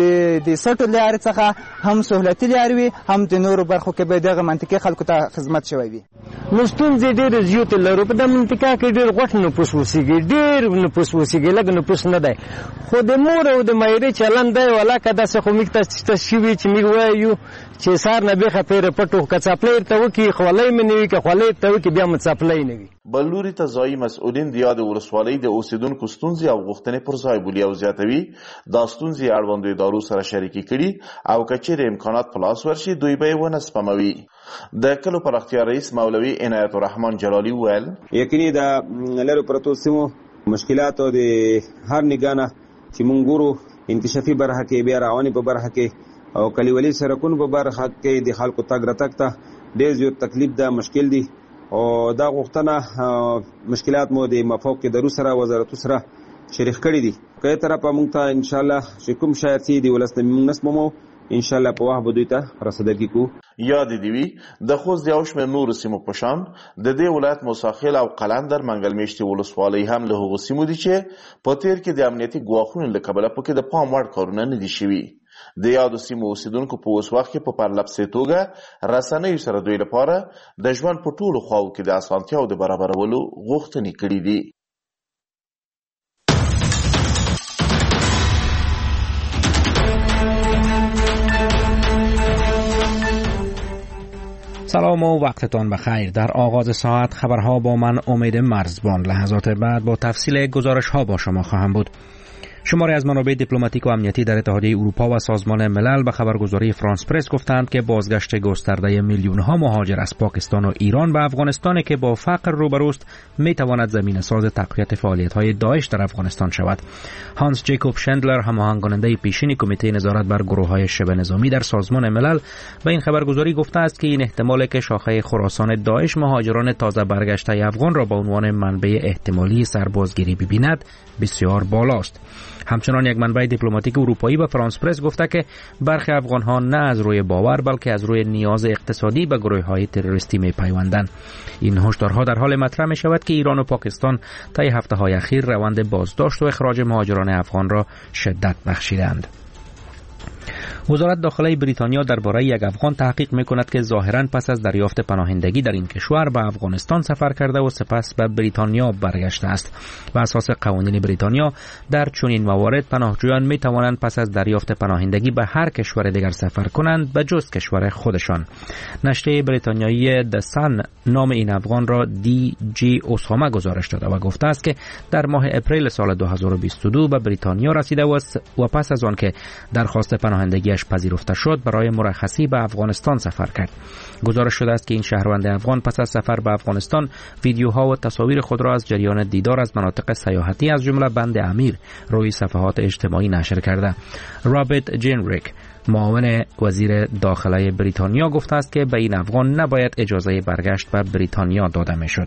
د سټو لارې څخه هم سهولتي لارې وي هم د نورو برخو کې به دغه منطقې خلکو ته خدمت شوی وي. نو ستونزې ډېرې زیاتې لرو په دې منطقه کې ډېر غوښ نفوس اوسېږي ډېر نفوس اوسېږي لږ نفوس نه دی خو د مور او د مایرې چلند دی ولاکه داسې خو موږ ته شوي چې موږ وایو چې سار نه بیخه پیره پټو که څپلۍ ورته وکړي خولۍ مې نه وي که خولۍ ورته وکړي بیا مو څپلۍ نه وي. بل لوري ته ځایي مسؤلین د یادې ولسوالۍ د اوسیدونکو ستونزې او غوښتنې پر ځای بولي او زیاتوي دا ستونزې اړوندو ادارو سره شریکې کړي او که چیرې امکانات په لاس ورشي دوی به یې ونه سپموي. د کلو پراختیا رئیس مولوي عنایت الرحمن جلالي وویل یقیني د لرو پرتو سیمو مشکلاتو د هر نګانه چې مونږ ګورو انکشافي برخه کې بیا رواني په برخه کې او کلیوالي سرکونو په برخه کې د خلکو تګ راتګ ته ډېر زیات تکلیف ده مشکل دي او دا غوښتنه مشکلات مو د مفوق ادارو سره وزارتو سره شریک کړي دي. که طرفه مونږ ته ان شاء الله چې کوم شاید سي دی ولسته موږ نسمو ان شاء الله په وخت به دوی ته رسیدګي کو. یاد دی وی د خوست یو شمېر نور سیمو په شان د دې ولایت موساخیل او قلندر منګل میشتي ولسوالۍ هم له هغو سیمو دي چې په تیر کې د امنیتي ګواښونو له کبله پکې د پام وړ کارونه نه دي شوي. د یادو سیمو اوسیدونکو په اوس وخت کې په پرلپسې توګه رسنیو سره دوی لپاره د ژوند په ټولو خواو کې د اسانتیاو د برابرولو غوښتنې کړې دي. سلام و وقتتان بخیر. در آغاز ساعت خبرها با من امید مرزبان. لحظات بعد با تفصیل گزارش ها با شما خواهم بود. شماری از منابع دیپلماتیک و امنیتی در اتحادیه اروپا و سازمان ملل به خبرگزاری فرانس پرس گفتند که بازگشت گسترده میلیون ها مهاجر از پاکستان و ایران به افغانستان که با فقر روبروست می تواند زمینه ساز تقویت فعالیت های داعش در افغانستان شود. هانس جیکوب شندلر، هماهنگ کننده پیشین کمیته نظارت بر گروه های شبه نظامی در سازمان ملل، به این خبرگزاری گفته است که این احتمال که شاخه خراسان داعش مهاجران تازه برگشته افغان را به عنوان منبع احتمالی سربازگیری ببیند بسیار بالاست. همچنان یک منبع دیپلماتیک اروپایی به فرانس پرس گفته که برخی افغان‌ها نه از روی باور بلکه از روی نیاز اقتصادی به گروه‌های تروریستی می‌پیوندند. این هشدارها در حال مطرح می‌شود که ایران و پاکستان طی هفته‌های اخیر روند بازداشت و اخراج مهاجران افغان را شدت بخشیدند. وزارت داخلی بریتانیا درباره یک افغان تحقیق می‌کند که ظاهراً پس از دریافت پناهندگی در این کشور به افغانستان سفر کرده و سپس به بریتانیا برگشته است. بر اساس قوانین بریتانیا در چنین موارد پناهجویان می‌توانند پس از دریافت پناهندگی به هر کشور دیگر سفر کنند به جز کشور خودشان. نشریه بریتانیایی د سن نام این افغان را دی جی اوساما گزارش داده و گفته است که در ماه اپریل سال دو هزار و بیست و دو به بریتانیا رسیده و پس از آن که درخواست پناهندگیش پذیرفته شد برای مرخصی به افغانستان سفر کرد. گزارش شده است که این شهروند افغان پس از سفر به افغانستان ویدیوها و تصاویر خود را از جریان دیدار از مناطق سیاحتی از جمله بند امیر روی صفحات اجتماعی نشر کرده. رابرت جنریک، معاون وزیر داخلی بریتانیا، گفته است که به این افغان نباید اجازه برگشت به بریتانیا داده میشد.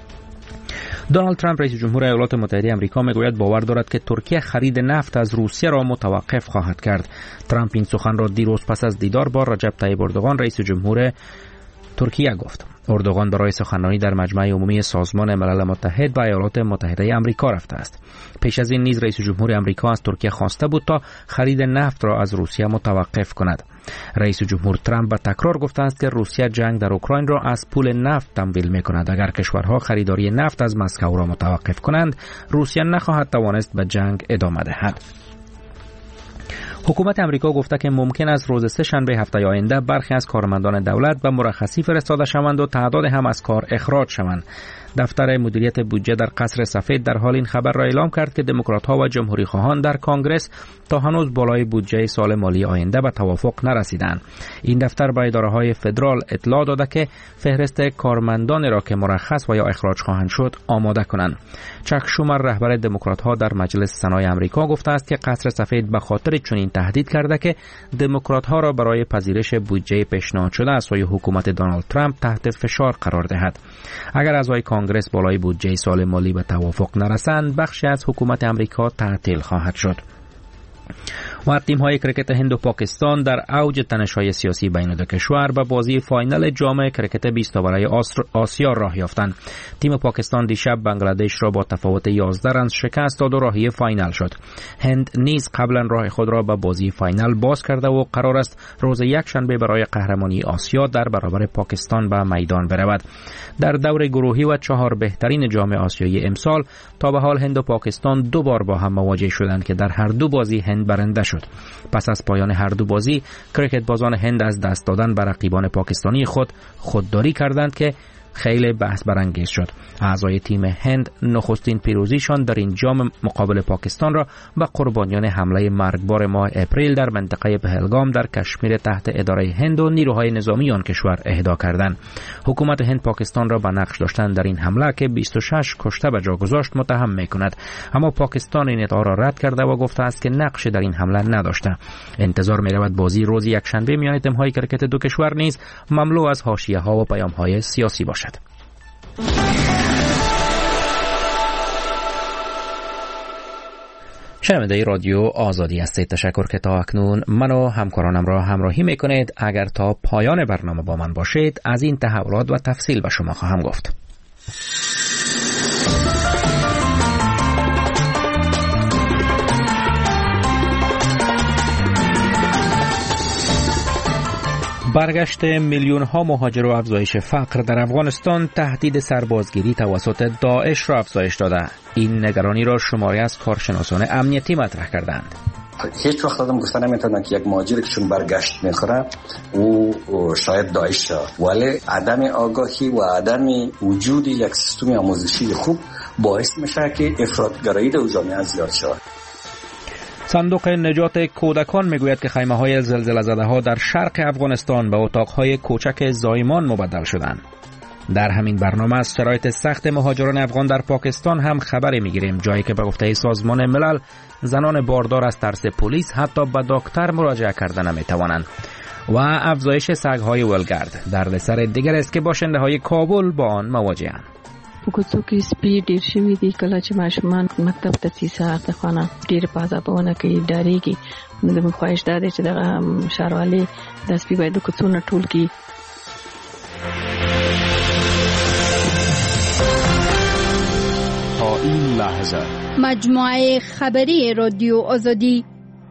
دونالد ترامپ رئیس جمهور ایالات متحده آمریکا میگوید باور دارد که ترکیه خرید نفت از روسیه را متوقف خواهد کرد. ترامپ این سخن را دیروز پس از دیدار با رجب طیب اردوغان رئیس جمهور ترکیه گفت. اردوغان برای سخنرانی در مجمع عمومی سازمان ملل متحد به ایالات متحده آمریکا رفته است. پیش از این نیز رئیس جمهور آمریکا از ترکیه خواسته بود تا خرید نفت را از روسیه متوقف کند. رئیس جمهور ترامپ به تکرار گفته است که روسیه جنگ در اوکراین را از پول نفت تمویل می‌کند. اگر کشورها خریداری نفت از مسکو را متوقف کنند، روسیه نخواهد توانست به جنگ ادامه دهد. حکومت امریکا گفته که ممکن است روز سه شنبه هفته آینده برخی از کارمندان دولت به مرخصی فرستاده شوند و تعداد هم از کار اخراج شوند. دفتر مدیریت بودجه در قصر سفید در حال این خبر را اعلام کرد که دموکرات‌ها و جمهوری خواهان در کنگره تا هنوز بالای بودجه سال مالی آینده به توافق نرسیدند. این دفتر به اداره‌های فدرال اطلاع داده که فهرست کارمندان را که مرخص و یا اخراج خواهند شد آماده کنند. چک شومر، رهبر دموکرات‌ها در مجلس سنای آمریکا، گفته است که قصر سفید به خاطر چنین تهدید کرده که دموکرات‌ها را برای پذیرش بودجه پیشنهاد شده از سوی حکومت دونالد ترامپ تحت فشار قرار دهد. اگر اعضای کنگره بالای بودجه سال مالی به توافق نرسند، بخشی از حکومت آمریکا تعطیل خواهد شد. و تیم‌های کرکت هند و پاکستان در اوج تنش‌های سیاسی بین دو کشور به بازی فاینال جام کرکت بیست اوره آسیا راه یافتند. تیم پاکستان دیشب بنگلادش را با تفاوت یازده رنز شکست داد و راهی فاینال شد. هند نیز قبلا راه خود را به بازی فاینال باز کرده و قرار است روز یک شنبه برای قهرمانی آسیا در برابر پاکستان به میدان برود. در دور گروهی و چهار بهترین جام آسیایی امسال تا به حال هند و پاکستان دو بار با هم مواجه شدند که در هر دو بازی هند برنده شد. پس از پایان هر دو بازی، کرکت بازان هند از دست دادن به رقیبان پاکستانی خود خودداری کردند که خیلی بحث برانگیز شد. اعضای تیم هند نخستین پیروزیشان در این جام مقابل پاکستان را به قربانیان حمله مرگبار ماه اپریل در منطقه پهلگام در کشمیر تحت اداره هند و نیروهای نظامی آن کشور اهدا کردند. حکومت هند پاکستان را به نقش داشتن در این حمله که بیست و شش کشته به جا گذاشت متهم می‌کند، اما پاکستان این ادعا را رد کرده و گفته است که نقش در این حمله نداشته. انتظار می‌رود بازی روز یکشنبه میان تیم‌های کرکت دو کشور نیز مملو از حاشیه‌ها و پیام‌های سیاسی باشد. شنونده رادیو آزادی هستید. تشکر که تا اکنون من و همکارانم را همراهی میکنید. اگر تا پایان برنامه با من باشید از این تحولات و تفصیل به شما خواهم گفت. برگشت میلیون ها مهاجر و افزایش فقر در افغانستان تهدید سربازگیری توسط داعش را افزایش داده. این نگرانی را شماری از کارشناسان امنیتی مطرح کردند. هیچ وقت آدم گفته نمیتونه که یک مهاجر که چون برگشت میخوره او شاید داعش شد، ولی عدم آگاهی و عدم وجود یک سیستم آموزشی خوب باعث میشه که افراطگرایی در جامعه زیاد شود. صندوق نجات کودکان میگوید که خیمه‌های زلزله‌زده‌ها در شرق افغانستان به اتاق‌های کوچک زایمان مبدل شدند. در همین برنامه از شرایط سخت مهاجران افغان در پاکستان هم خبری میگیریم، جایی که به گفته سازمان ملل زنان باردار از ترس پلیس حتی به دکتر مراجعه کردن نمیتوانند. و افزایش سگ‌های ولگرد دردسر دیگر است که باشنده‌های کابل با آن مواجه‌اند. په کوڅو کې سپي ډېر شوي دي. کله چې ماشومان مکتب ته ځي سهار د خانه ډېر په عذابونه کوي، ډارېږي. نو زموږ خواهش دا دی چې دغه ښاروالۍ دا سپي باید د کوڅو نه ټول کړي. تا این لحظه مجموعه خبری رادیو آزادی.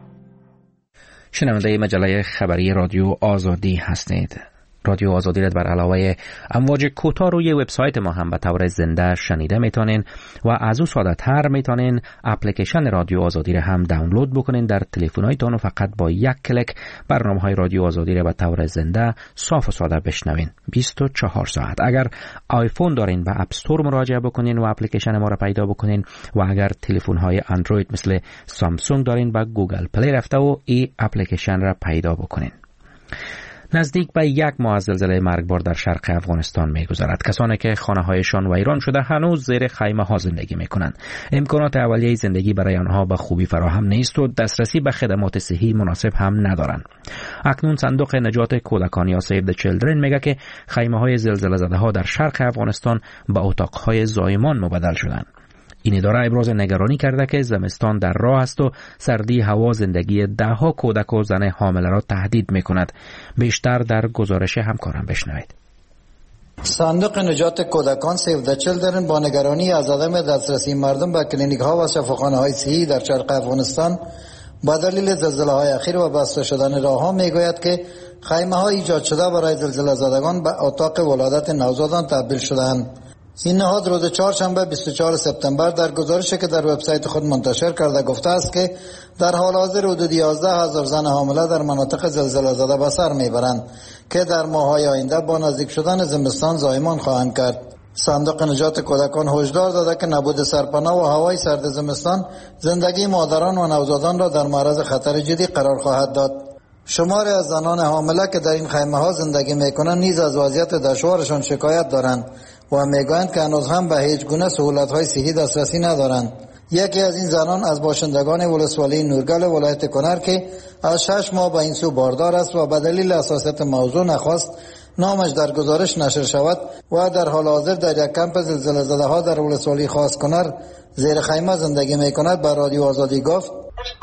شنونده مجله خبری رادیو آزادی هستید. رادیو آزادی را بر علاوه امواج کوتاه روی وبسایت ما هم به طور زنده شنیده میتونین و از او ساده تر میتونین اپلیکیشن رادیو آزادی را هم دانلود بکنین در تلفن‌هایتان و فقط با یک کلیک برنامه‌های رادیو آزادی را به طور زنده صاف و ساده بشنوین بیست و چهار ساعت. اگر آیفون دارین به اپ استور مراجعه بکنین و اپلیکیشن ما را پیدا بکنین و اگر تلفن‌های اندروید مثل سامسونگ دارین به گوگل پلی رفته و این اپلیکیشن را پیدا بکنین. نزدیک به یک ماه از زلزله مرگبار در شرق افغانستان می‌گذرد. کسانی که خانه‌هایشان ویران شده هنوز زیر خیمه‌ها زندگی می‌کنند. امکانات اولیه زندگی برای آنها به خوبی فراهم نیست و دسترسی به خدمات صحی مناسب هم ندارند. اکنون صندوق نجات کودکان یا سیو د چیلدرن میگه که خیمه‌های زلزله‌زده‌ها در شرق افغانستان به اتاق‌های زایمان مبدل شدند. این اداره ابراز نگرانی کرده که زمستان در راه است و سردی هوا زندگی ده‌ها کودک و زن حامله را تهدید می‌کند. بیشتر در گزارش همکارم بشنوید. صندوق نجات کودکان سیو د چیلدرن با نگرانی از عدم دسترسی مردم به کلینیک‌ها و شفاخانه‌های صحی در شرق افغانستان با دلیل زلزله‌های اخیر و بسته شدن راه‌ها می‌گوید که خیمه‌ها ایجاد شده برای زلزله زدگان به اتاق ولادت نوزادان تبدیل شده‌اند. این نهاد روز چهارشنبه بیست و چهارم سپتامبر در گزارشی که در وبسایت خود منتشر کرده گفته است که در حال حاضر حدود یازده هزار زن حامله در مناطق زلزله زده به سر میبرند که در ماه‌های آینده با نزدیک شدن زمستان زایمان خواهند کرد. صندوق نجات کودکان هشدار داده که نبود سرپناه و هوای سرد زمستان زندگی مادران و نوزادان را در معرض خطر جدی قرار خواهد داد. شماری از زنان حامله که در این خیمه‌ها زندگی می‌کنند نیز از وضعیت دشوارشان شکایت دارند و میگویند که هنوز هم به هیچ گونه سهولت‌های صحی دسترسی ندارند. یکی از این زنان از باشندگان ولسوالی نورگل ولایت کنر که از شش ماه به این سو باردار است و به دلیل حساسیت موضوع نخواست نامش در گزارش نشر شود و در حال حاضر در یک کمپ زلزله زده‌ها در ولسوالی خاص کنر زیر خیمه زندگی می‌کند به رادیو آزادی گفت: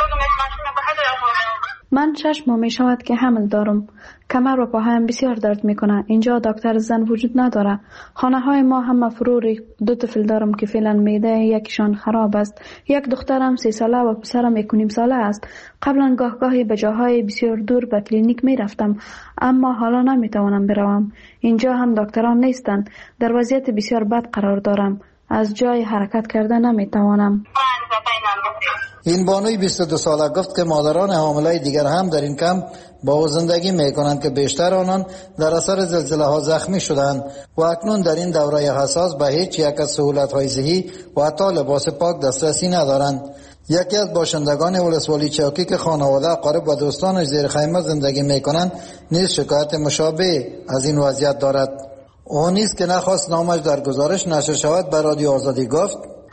من شش ماه می شود که حمل دارم. کمر و پاهایم بسیار درد می کنه. اینجا دکتر زن وجود نداره. خانه های ما هم مفروری. دو طفل دارم که فعلا معده یکیشان خراب است. یک دخترم سی ساله و پسرم یک و نیم ساله است. قبلا گاه گاهی به جاهای بسیار دور به کلینیک می رفتم، اما حالا نمی توانم بروم. اینجا هم دکتران نیستند. در وضعیت بسیار بد قرار دارم. از جای حرکت کردن نمی توانم. این بانوی بیست و دو ساله گفت که مادران حامله دیگر هم در این کمپ با او زندگی می کنند که بیشتر آنان در اثر زلزله ها زخمی شدند و اکنون در این دوره حساس به هیچ یک از سهولت های صحی و حتی لباس پاک دسترسی ندارند. یکی از باشندگان ولسوالی چوکی که خانواده اقارب و دوستانش زیر خیمه زندگی می کنند نیز شکایت مشابه از این وضعیت دارد. او نیز که نخواست نامش در گزارش نشر شود به رادیو آزادی گفت: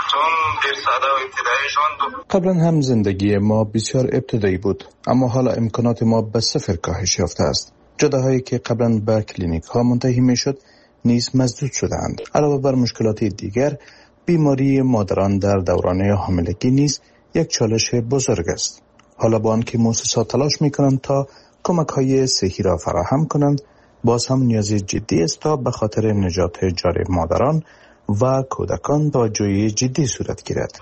قبلا هم زندگی ما بسیار ابتدایی بود، اما حالا امکانات ما به صفر کاهش یافته است. جاده‌هایی که قبلا به کلینیک ها منتهی میشد نیز مسدود شدند. علاوه بر مشکلات دیگر، بیماری مادران در دوران حاملگی نیز یک چالش بزرگ است. حالا با آنکه مؤسسات تلاش میکنند تا کمک های صحی را فراهم کنند، باز هم نیازی جدی است تا به خاطر نجات جان مادران و کودکان توجه جدی صورت گیرد.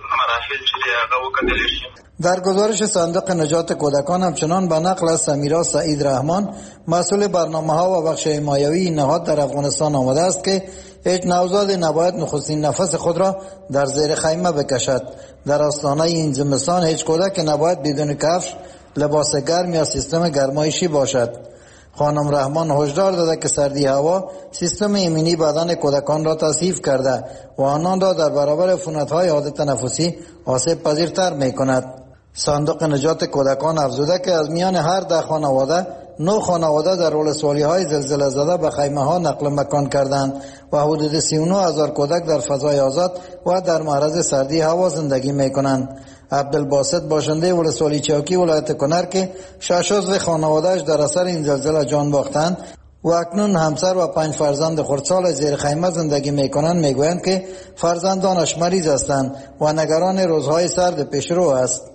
در گزارش صندوق نجات کودکان همچنان به نقل از سمیرا سعید رحمان مسئول برنامه‌ها و بخش حمایوی نهاد در افغانستان آمده است که هیچ نوزاد نباید نخستین نفس خود را در زیر خیمه بکشد. در آستانه این زمستان هیچ کودک نباید بدون کفش، لباس گرم یا سیستم گرمایشی باشد. خانم رحمان هشدار داده که سردی هوا سیستم ایمنی بدن کودکان را تضعیف کرده و آنان را در برابر عفونت‌های عادت تنفسی آسیب پذیرتر می‌کند. صندوق نجات کودکان افزوده که از میان هر ده خانواده نه خانواده در ولسوالی‌های زلزله زده به خیمه‌ها نقل مکان کردند و حدود سی و نه هزار کودک در فضای آزاد و در معرض سردی هوا زندگی می‌کنند. عبدالباسط باشنده ولسوالی چوکی ولایت کنر که شش عضو خانواده‌اش در اثر این زلزله جان باختند و اکنون همسر و پنج فرزند خردسال زیر خیمه زندگی می‌کنند می‌گویند که فرزندانش مریض هستند و نگران روزهای سرد پیشرو است.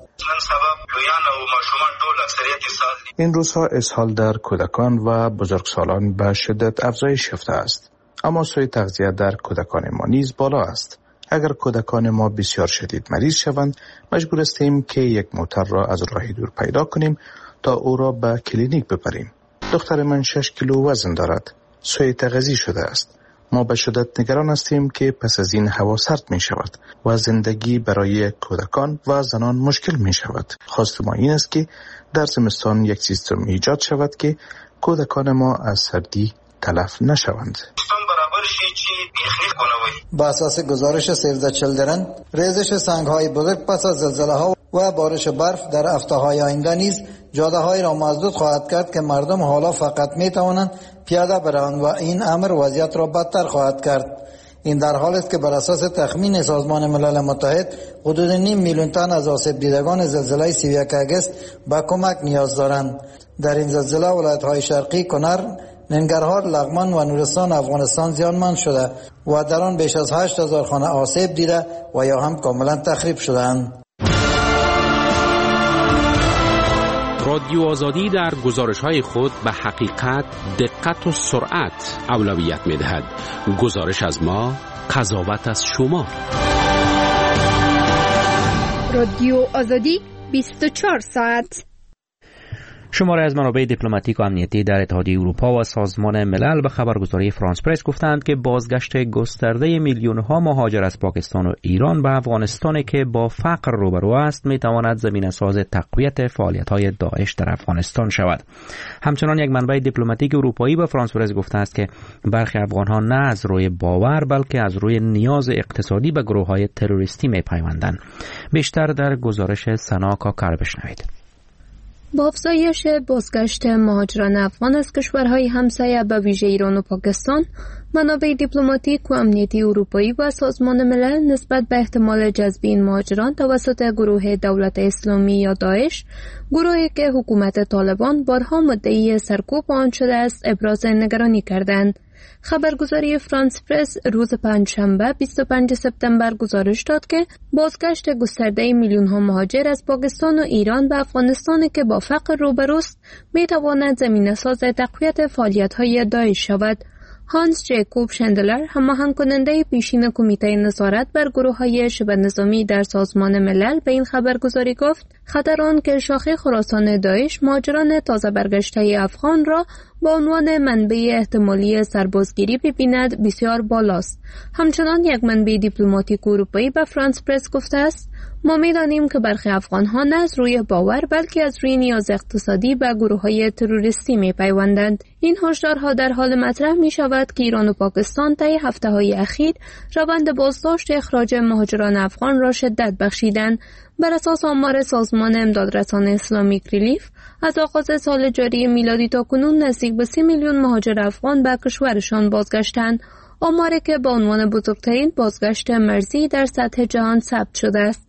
این روزها اسهال در کودکان و بزرگسالان به شدت افزایش یافته است، اما سوی تغذیه در کودکان ما نیز بالا است. اگر کودکان ما بسیار شدید مریض شوند، مجبور هستیم که یک موتر را از راه دور پیدا کنیم تا او را به کلینیک ببریم. دختر من شش کیلو وزن دارد، سوی تغذیه شده است. ما به شدت نگران هستیم که پس از این هوا سرد می شود و زندگی برای کودکان و زنان مشکل می شود. خواست ما این است که در زمستان یک سیستم ایجاد شود که کودکان ما از سردی تلف نشوند. با اساس گزارش سیو د چیلدرن، ریزش سنگ‌های بزرگ پس از زلزله‌ها و بارش برف در هفته‌های آینده نیز جاده‌های را مسدود خواهد کرد که مردم حالا فقط می‌توانند پیاده بروند و این امر وضعیت را بدتر خواهد کرد. این در حالی است که بر اساس تخمین سازمان ملل متحد حدود نیم میلیون تن از آسیب دیدگان زلزله سی و یک آگوست به کمک نیاز دارند. در این زلزله ولایت‌های شرقی کنر، ننگرهار، لغمان و نورستان افغانستان زیانمند شده و در آن بیش از هشت هزار خانه آسیب دیده و یا هم کاملا تخریب شدند. رادیو آزادی در گزارش‌های خود به حقیقت، دقت و سرعت اولویت می‌دهد. گزارش از ما، قضاوت از شما. رادیو آزادی بیست و چهار ساعت. شماره از منابع دیپلماتیک و امنیتی در اتحادیه اروپا و سازمان ملل به خبرگزاری فرانس پرس گفتند که بازگشت گسترده میلیون‌ها مهاجر از پاکستان و ایران به افغانستان که با فقر روبرو است میتواند زمینه‌ساز تقویت فعالیت‌های داعش در افغانستان شود. همچنان یک منبع دیپلماتیک اروپایی به فرانس پرس گفته است که برخی افغان‌ها نه از روی باور بلکه از روی نیاز اقتصادی به گروه‌های تروریستی میپیوندند. بیشتر در گزارش سنا کاکر بشنوید. با افزایش بازگشت مهاجران افغان از کشورهای همسایه به ویژه ایران و پاکستان، منابع دیپلماتیک و امنیتی اروپایی و سازمان ملل نسبت به احتمال جذب این مهاجران توسط گروه دولت اسلامی یا داعش، گروهی که حکومت طالبان بارها مدعی سرکوب آن شده است، ابراز نگرانی کردند. خبرگزاری فرانس پرس روز پنجشنبه بیست و پنجم سپتامبر گزارش داد که بازگشت گسترده میلیون‌ها مهاجر از پاکستان و ایران به افغانستان که با فقر روبروست میتواند زمینه‌ساز تقویت فعالیت‌های داعش شود. هانس جیکوب شندلر، هماهنگ کننده پیشین کمیته نظارت بر گروه‌های شبه نظامی در سازمان ملل، به این خبرگزاری گفت خطر آن که شاخه خراسان داعش مهاجران تازه برگشته افغان را با عنوان منبع احتمالی سربازگیری ببیند بسیار بالاست. همچنان یک منبع دیپلماتیک اروپایی به فرانس پرس گفته است ما می‌دانیم که برخی افغان‌ها نه از روی باور بلکه از روی نیاز اقتصادی به گروه‌های تروریستی می‌پیوندند. این هشدارها در حال مطرح می‌شود که ایران و پاکستان طی هفته‌های اخیر روند بازداشت اخراج مهاجران افغان را شدت بخشیدند. بر اساس آمار سازمان امدادرسان اسلامیک ریلیف، از آغاز سال جاری میلادی تا کنون نزدیک به سی میلیون مهاجر افغان به کشورشان بازگشتند، آماری که به عنوان بزرگترین بازگشت مرزی در سطح جهان ثبت شده است.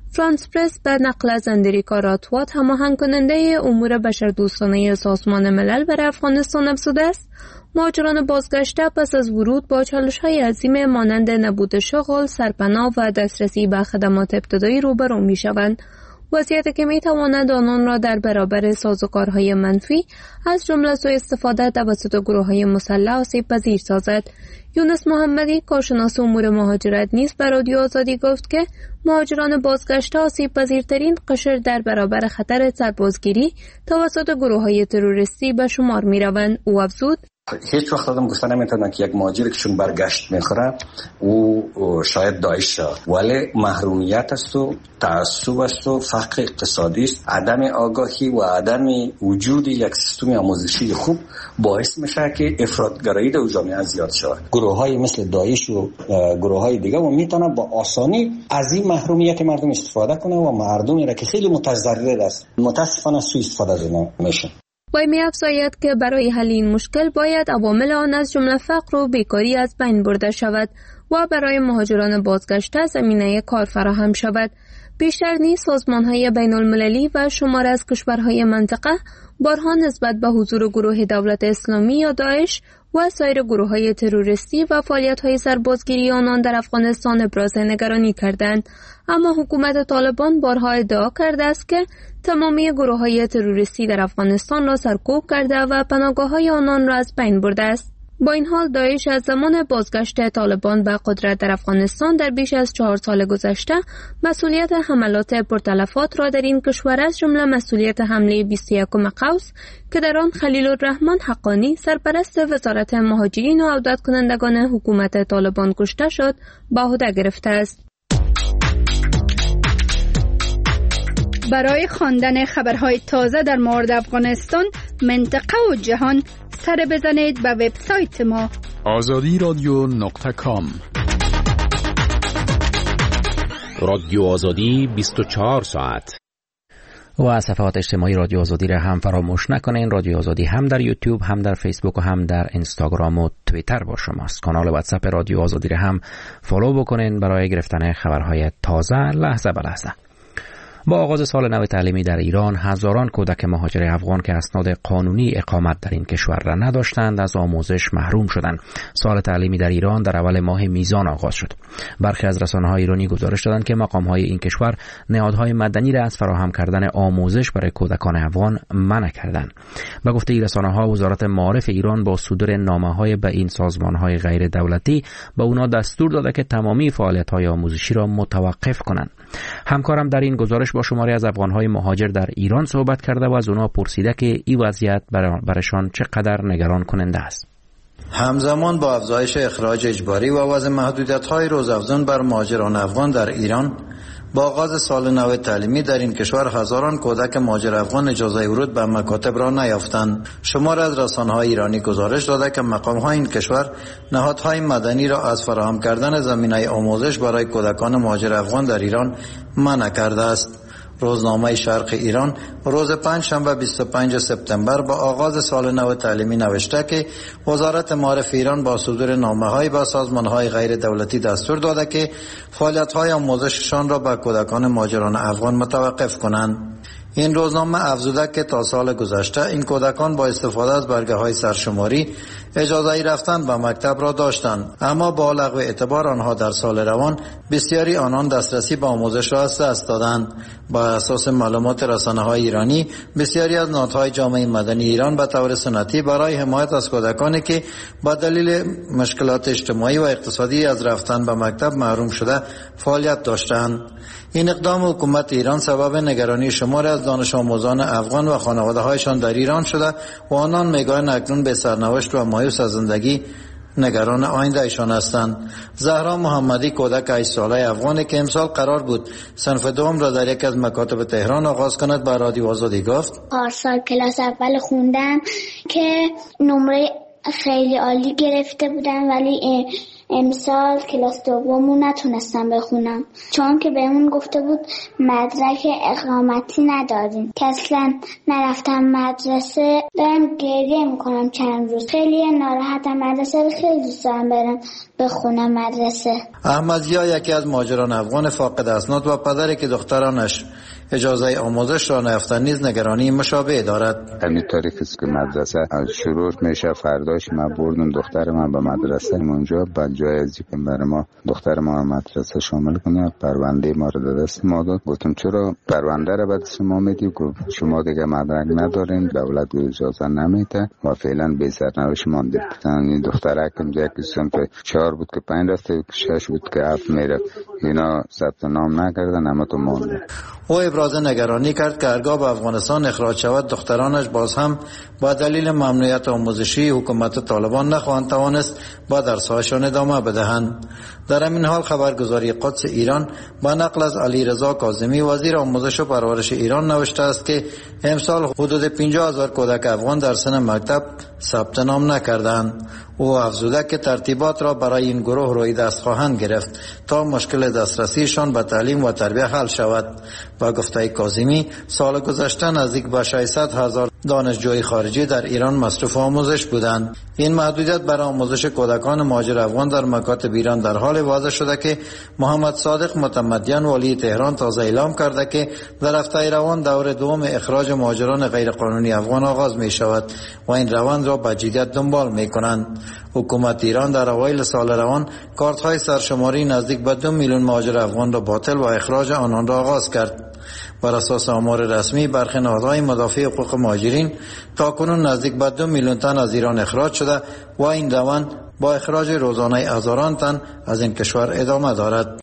فرانس پرس به نقل از اندریکا راتوات هماهنگ کننده امور بشردوستانه سازمان ملل بر افغانستان افزوده است مهاجران بازگشته پس از ورود با چالش‌های عظیم مانند نبود شغل، سرپناه و دسترسی به خدمات ابتدایی روبرو می‌شوند. وضعیتی که می‌تواند آنان را در برابر سازوکارهای منفی از جمله سوء استفاده توسط گروه‌های مسلح آسیب‌پذیر سازد. یونس محمدی کارشناس امور مهاجرت نیز به رادیو آزادی گفت که مهاجران بازگشته آسیب‌پذیرترین قشر در برابر خطر سربازگیری توسط گروه‌های تروریستی به شمار می‌روند. او افزود: هیچ وقت آدم گفته نمیتونه که یک مهاجری که چون برگشت میخوره او شاید داعش شد، ولی محرومیت است و تعصب است و فقر اقتصادی است، عدم آگاهی و عدم وجود یک سیستم آموزشی خوب باعث میشه که افراطگرایی در جامعه زیاد شود. گروه‌های مثل داعش و گروه‌های دیگه و میتونه با آسانی از این محرومیت مردم استفاده کنه و مردمی را که خیلی متضرر است متاسفانه سوء استفاده از اونها میشه. وی می‌افزاید که برای حل این مشکل باید عوامل آن از جمله فقر و بیکاری از بین برده شود و برای مهاجران بازگشته زمینه کار فراهم شود. بیشتر نیز سازمان‌های بین‌المللی و شمار از کشورهای منطقه بارها نسبت به حضور گروه دولت اسلامی یا داعش و سایر گروه‌های تروریستی و فعالیت‌های سربازگیری آنان در افغانستان ابراز نگرانی کردند، اما حکومت طالبان بارها ادعا کرده است که تمامی گروه‌های تروریستی در افغانستان را سرکوب کرده و پناهگاه‌های آنان را از بین برده است. با این حال داعش از زمان بازگشت طالبان به قدرت در افغانستان در بیش از چهار سال گذشته مسئولیت حملات پرتلفات را در این کشور از جمله مسئولیت حمله بیست و یکم قوس که در آن خلیل الرحمن حقانی سرپرست وزارت مهاجرین و عودت کنندگان حکومت طالبان کشته شد به عهده گرفته است. برای خواندن خبرهای تازه در مورد افغانستان، منطقه و جهان سر بزنید به وبسایت ما آزادی رادیو نقطه کام. رادیو آزادی بیست و چهار ساعت. و صفحات اجتماعی رادیو آزادی را هم فراموش نکنین. رادیو آزادی هم در یوتیوب، هم در فیسبوک و هم در اینستاگرام و توییتر با شماست. کانال واتساپ رادیو آزادی را هم فالو بکنین برای گرفتن خبرهای تازه لحظه به لحظه. با آغاز سال نو تعلیمی در ایران، هزاران کودک مهاجر افغان که اسناد قانونی اقامت در این کشور را نداشتند از آموزش محروم شدند. سال تعلیمی در ایران در اول ماه میزان آغاز شد. برخی از رسانه‌های ایرانی گزارش دادند که مقام‌های این کشور نهادهای مدنی را از فراهم کردن آموزش برای کودکان افغان منع کردند. به گفته این رسانه‌ها، وزارت معارف ایران با صدور نامه‌های به این سازمان‌های غیر دولتی به اونا دستور داده که تمامی فعالیت‌های آموزشی را متوقف کنند. همکارم در این گزارش با شماری از افغان‌های مهاجر در ایران صحبت کرده و از اونا پرسیده که این وضعیت برایشان چقدر نگران کننده است. همزمان با افزایش اخراج اجباری و وضع محدودیت‌های روزافزون بر مهاجران افغان در ایران، با آغاز سال نو تعلیمی در این کشور هزاران کودک مهاجر افغان اجازه ورود به مکاتب را نیافتند. شمار از رسانه‌های ایرانی گزارش داده که مقام‌های این کشور نهادهای مدنی را از فراهم کردن زمینه آموزش برای کودکان مهاجر افغان در ایران منع کرده است. روزنامه شرق ایران روز پنجشنبه بیست و پنجم سپتامبر با آغاز سال نو تعلیمی نوشته که وزارت معارف ایران با صدور نامه‌های به سازمان‌های غیر دولتی دستور داده که فعالیت‌های آموزششان را به کودکان مهاجران افغان متوقف کنند. این روزنامه افزوده که تا سال گذشته این کودکان با استفاده از برگه‌های سرشماری اجازه رفتن به مکتب را داشتند، اما با لغو اعتبار آنها در سال روان بسیاری آنان دسترسی به آموزش را از دست دادند. با اساس معلومات رسانه‌های ایرانی، بسیاری از نهادهای جامعه مدنی ایران به طور سنتی برای حمایت از کودکانی که با دلیل مشکلات اجتماعی و اقتصادی از رفتن به مکتب محروم شده فعالیت داشتند. این اقدام حکومت ایران سبب نگرانی شمار از دانش آموزان افغان و خانواده‌هایشان در ایران شده و آنان میگویند اکنون به سرنوشت و مایوس از زندگی نگران آینده ایشان هستند. زهرا محمدی کودک هشت ساله افغانی که امسال قرار بود صنف دوم را در یک از مکاتب تهران آغاز کند به رادیو آزادی گفت: پارسال کلاس اول خوندم که نمره خیلی عالی گرفته بودم، ولی امسال کلاس دومو نتونستم بخونم چون که بهمون گفته بود مدرک اقامتی نداریم که اصلا نرفتم مدرسه. دارم گریه میکنم چند روز، خیلی ناراحتم. مدرسه خیلی دوست دارم برم بخونم مدرسه. احمد ضیا یکی از مهاجران افغان فاقد اسناد و پدری که دخترانش اجازه آموزش را نیافتن نیز نگرانی مشابه دارد. همین طریق است که مدرسه از شروع میشه. فرداش ما بردم دختر من به مدرسه اونجا، بعد جای از اینکه برای ما دختر ما مدرسه شامل کنه پرونده ما رو به دست ما داد. گفتم چرا پرونده رو به دست ما میدی؟ گفت شما دیگه مدرک ندارین، دولت اجازه نمیده و فعلا بی سرنوشت مانده. این دختر کم یکی سمت چهار بود که پنج رفته، شش بود که هفت میره، اینا ثبت نام نکردن اما تو مانده. او ابراز نگرانی کرد که هرگاه به افغانستان اخراج شود دخترانش باز هم با دلیل ممنوعیت آموزشی حکومت طالبان نخواهند توانست با درس‌هایشان ادامه بدهند. در همین حال خبرگزاری قدس ایران با نقل از علی رضا کاظمی وزیر آموزش و پرورش ایران نوشته است که امسال حدود پنجاه هزار کودک افغان در سن مکتب ثبت نام نکردند. او افزوده که ترتیبات را برای این گروه روی دست خواهند گرفت تا مشکل دسترسیشان به تعلیم و تربیت حل شود. با گفته کاظمی سال گذشته نزدیک به ششصد هزار دانشجوی خارجی در ایران مصروف آموزش بودند. این محدودیت برای آموزش کودکان مهاجر افغان در مکاتب ایران در حال واضح شده که محمد صادق متمدیان والی تهران تازه اعلام کرده که در هفته روان دور دوم اخراج مهاجران غیرقانونی افغان آغاز می شود و این روند را با جدیت دنبال می کنند. حکومت ایران در اوایل سال روان کارت‌های سرشماری نزدیک به دو میلیون مهاجر افغان را باطل و اخراج آنان را آغاز کرد. بر اساس آمار رسمی برخی نهادهای مدافع حقوق مهاجرین تاکنون نزدیک به دو میلیون تن از ایران اخراج شده و این روند با اخراج روزانه هزاران تن از این کشور ادامه دارد.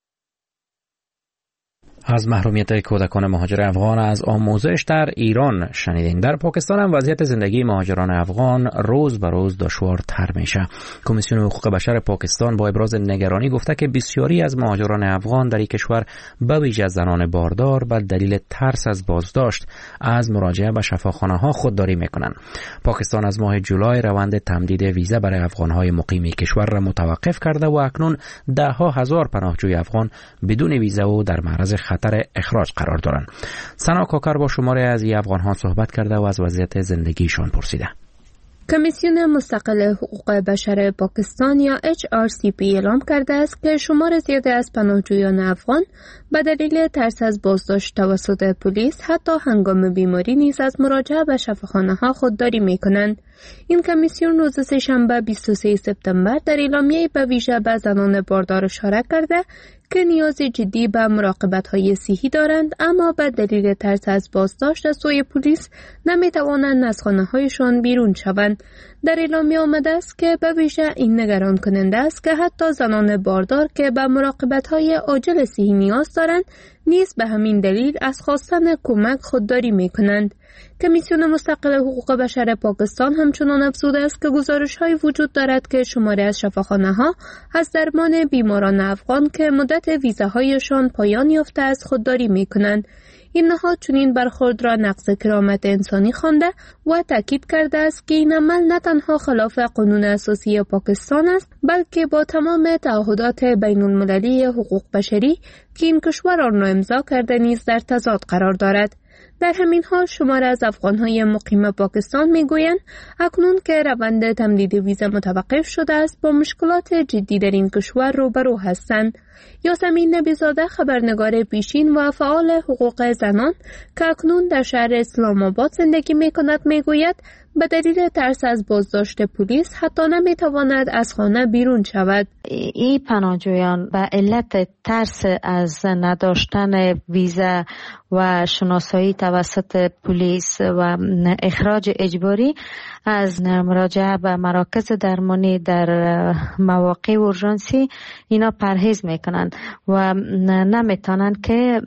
از محرومیت کودکان مهاجر افغان از آموزش در ایران شنیدین. در پاکستان هم وضعیت زندگی مهاجران افغان روز به روز دشوارتر میشه. کمیسیون حقوق بشر پاکستان با ابراز نگرانی گفته که بسیاری از مهاجران افغان در این کشور به ویژه زنان باردار به دلیل ترس از بازداشت از مراجعه به شفاخانه ها خودداری میکنند. پاکستان از ماه جولای روند تمدید ویزا برای افغانهای مقیم کشور را متوقف کرده و اکنون ده ها هزار پناهجوی افغان بدون ویزا و در معرض خطر اخراج قرار دارند. سنا کاکر با شماره از این افغان‌ها صحبت کرده و از وضعیت زندگیشان پرسیده. کمیسیون مستقل حقوق بشر پاکستان یا اچ آر سی پی اعلام کرده است که شمار زیادی از پناهجویان افغان به دلیل ترس از بازداشت توسط پلیس حتی هنگام بیماری نیز از مراجعه به شفاخانه‌ها خودداری می‌کنند. این کمیسیون روز سه‌شنبه بیست و سوم سپتامبر در اعلامیه به ویژه به زنان باردار اشاره کرده که نیاز جدی به مراقبت‌های صحی دارند اما به دلیل ترس از بازداشت از سوی پلیس نمی‌توانند از خانه‌هایشان بیرون شوند. در اعلامیه آمده است که به ویژه این نگران کننده است که حتی زنان باردار که به مراقبت‌های عاجل صحی نیاز دارند نیز به همین دلیل از خواستن کمک خودداری می‌کنند. کمیسیون مستقل حقوق بشر پاکستان همچنان افزوده است که گزارش‌های وجود دارد که شماری از شفاخانه‌ها از درمان بیماران افغان که مدت ویزاهایشان پایان یافته است خودداری می‌کنند. این نهاد چنین برخورد را نقض کرامت انسانی خوانده و تاکید کرده است که این عمل نه تنها خلاف قانون اساسی پاکستان است بلکه با تمام تعهدات بین المللی حقوق بشری که این کشور آن را امضا کرده نیز در تضاد قرار دارد. در همین حال شماری از افغان‌های مقیم پاکستان می‌گویند اکنون که روند تمدید ویزا متوقف شده است با مشکلات جدی در این کشور روبرو هستند. یاسمین نبیزاده خبرنگار پیشین و فعال حقوق زنان که اکنون در شهر اسلام آباد زندگی می‌کند می‌گوید به دلیل ترس از بازداشت پلیس حتی نمی‌تواند از خانه بیرون شود. این پناهجویان به علت ترس از نداشتن ویزا و شناسایی توسط پلیس و اخراج اجباری از مراجعه به مراکز درمانی در مواقع اورژانسی اینا پرهیز میکنند و نمیتونن که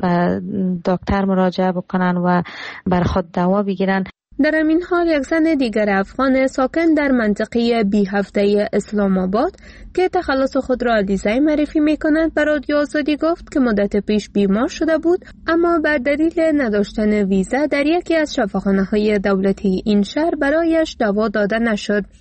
دکتر مراجعه بکنن و بر خود دوا بگیرن. در این حال یک زن دیگر افغان ساکن در منطقه بی هفته اسلام آباد که تخلص خود را علیزی معرفی می کند به رادیو آزادی گفت که مدت پیش بیمار شده بود اما بر دلیل نداشتن ویزا در یکی از شفاخانه‌های دولتی این شهر برایش دوا داده نشد.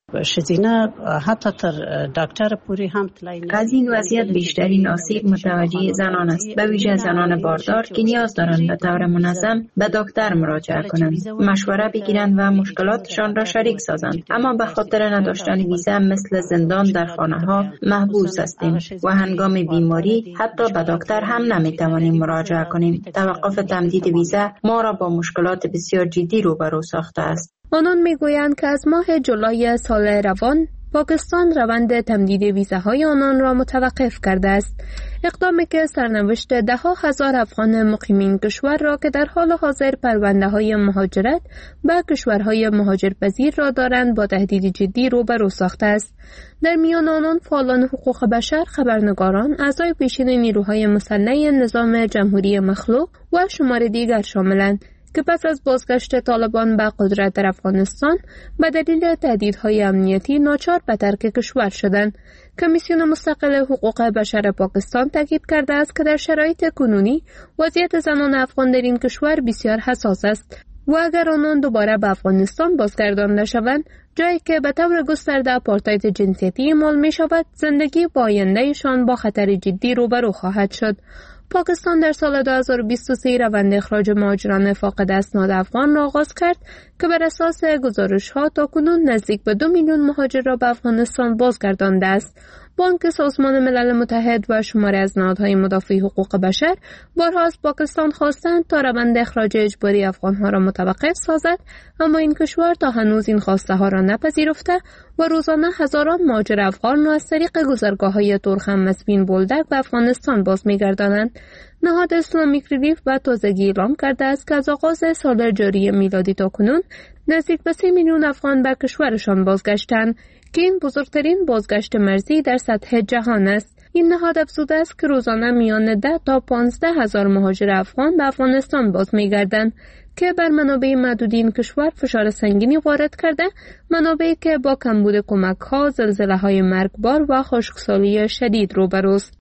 شزینه حتی تر دکتر پوری هم از این وضعیت بیشترین آسیب متوجه زنان است، به ویژه زنان باردار که نیاز دارند به طور منظم به دکتر مراجعه کنند، مشوره بگیرند و مشکلاتشان را شریک سازند. اما به خاطر نداشتن ویزا مثل زندان در خانه ها محبوس هستیم و هنگام بیماری حتی به دکتر هم نمیتوانیم مراجعه کنیم. توقف تمدید ویزا ما را با مشکلات بسیار جدی روبرو ساخته است. آنان میگویند که از ماه جولای سال روان پاکستان روند تمدید ویزاهای آنان را متوقف کرده است. اقدامی که سرنوشت ده ها هزار افغان مقیم کشور را که در حال حاضر پرونده های مهاجرت به کشورهای مهاجرپذیر را دارند با تهدید جدی روبرو ساخته است. در میان آنان فعالان حقوق بشر، خبرنگاران، اعضای پیشین نیروهای مسلح نظام جمهوری مخلوع و شمار دیگر شاملند که پس از بازگشت طالبان به قدرت در افغانستان به دلیل تهدیدهای امنیتی ناچار به ترک کشور شدند. کمیسیون مستقل حقوق بشر پاکستان تاکید کرده است که در شرایط کنونی وضعیت زنان افغان در این کشور بسیار حساس است و اگر آنان دوباره به افغانستان بازگردانده شوند، جایی که به طور گسترده آپارتاید جنسیتی اعمال می شود، زندگی با آیندهشان با خطر جدی روبرو خواهد شد. پاکستان در سال دو هزار و بیست و سه روند اخراج مهاجران فاقد اسناد افغان را آغاز کرد که بر اساس گزارش‌ها تاکنون نزدیک به دو میلیون مهاجر را به افغانستان بازگردانده است. بانک سازمان ملل متحد و شماری از نهادهای مدافع حقوق بشر بارها از پاکستان خواستند تا روند اخراج اجباری افغانها را متوقف سازد، اما این کشور تا هنوز این خواسته ها را نپذیرفته و روزانه هزاران مهاجر افغان را از طریق گذرگاه‌های تورخم مسبین بولدک به افغانستان باز می‌گردانند. نهاد اسلامیک ریلیف به تازگی اعلام کرده است که از آغاز سال جاری میلادی تا کنون نزدیک به سه میلیون افغان به کشورشان بازگشتند که این بزرگترین بازگشت مرزی در سطح جهان است. این نهاد افزوده است که روزانه میان ده تا پانزده هزار مهاجر افغان به افغانستان باز می‌گردند که بر منابع محدودی این کشور فشار سنگینی وارد کرده، منابعی که با کمبود کمک‌ها، زلزله‌های مرگبار و خشکسالی شدید روبروست.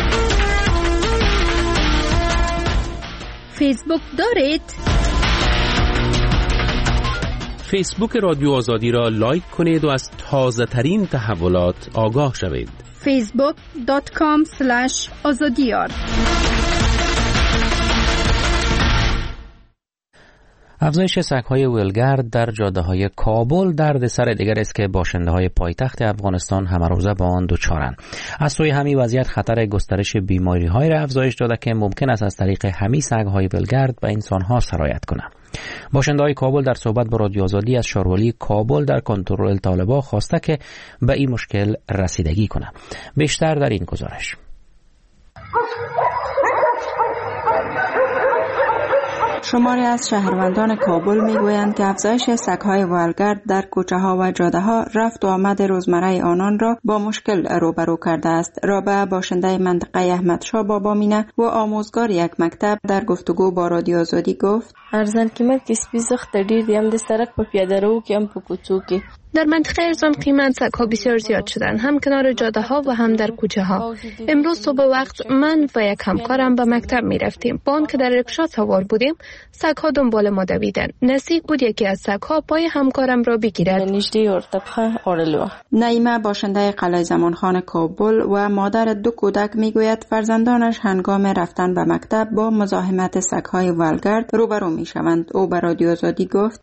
فیسبوک دارید؟ فیسبوک رادیو آزادی را لایک کنید و از تازه ترین تحولات آگاه شوید. فیسبوک دات کام اسلش آزادیار. افزایش سگ‌های ولگرد در جاده‌های کابل دردسر دیگر است که باشنده‌های پایتخت افغانستان همه روزه با آن دچارند. از سوی همین وضعیت خطر گسترش بیماری‌های را افزایش داده که ممکن است از طریق همین سگ‌های ولگرد به انسان‌ها سرایت کنند. باشنده‌های کابل در صحبت با رادیو آزادی از شاروالی کابل در کنترل طالبان خواسته که به این مشکل رسیدگی کنند. بیشتر در این گزارش. شماری از شهروندان کابل میگویند که افزایش سگ‌های ولگرد در کوچه‌ها و جاده‌ها رفت و آمد روزمره آنان را با مشکل روبرو کرده است. رابعه باشنده منطقه احمدشاه بابامینه و آموزگار یک مکتب در گفتگو با رادیو آزادی گفت: ارزان قیمت کې سپي سخت ډیر دي، هم د سړک په پیاده رو کې هم په کوڅو کې. در منطقه ارزان قیمت سگ‌ها بسیار زیاد شدند، هم کنار جاده ها و هم در کوچه ها. امروز صبح وقت من و یک همکارم به مکتب می رفتیم. با آن که در رکشا سوار بودیم، سگ‌ها دنبال ما دویدند. نزدیک بود یکی از سگ‌ها پای همکارم را بگیرد. نعیمه باشنده قلعه زمانخان کابل و مادر دو کودک میگوید فرزندانش هنگام رفتن به مکتب با مزاحمت سگ‌های ولگرد روبرو میشوند. او به رادیو آزادی گفت: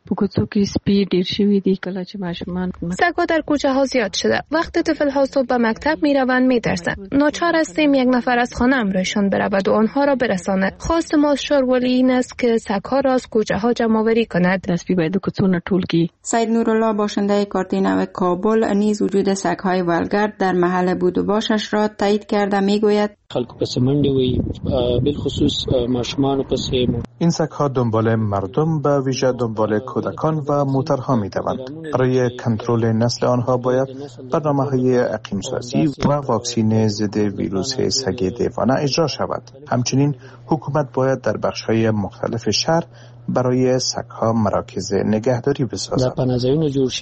سگ‌ها در کوچه ها زیاد شده. وقتی طفل ها صبح به مکتب می روند می ترسند. ناچار هستیم یک نفر از خانه امرشان برود و آنها را برساند. خواست ما از شاروالی این است که سگ‌ها را از کوچه ها جمع آوری کند. سید نورالله باشنده کارتینو کابل نیز وجود سگ‌های ولگرد در محل بود و باشش را تایید کرده میگوید: خلکو پس منډه وي بالخصوص ماشومان پس این سگ‌ها دنبال مردم به ویژه دنبال کودکان و موترها می‌دوند. برای کنترل نسل آنها باید برنامه‌های اقیم‌سازی و واکسین ضد ویروس سگ دیوانه اجرا شود. همچنین حکومت باید در بخش‌های مختلف شهر برای سگ‌ها مراکز نگهداری بسازد.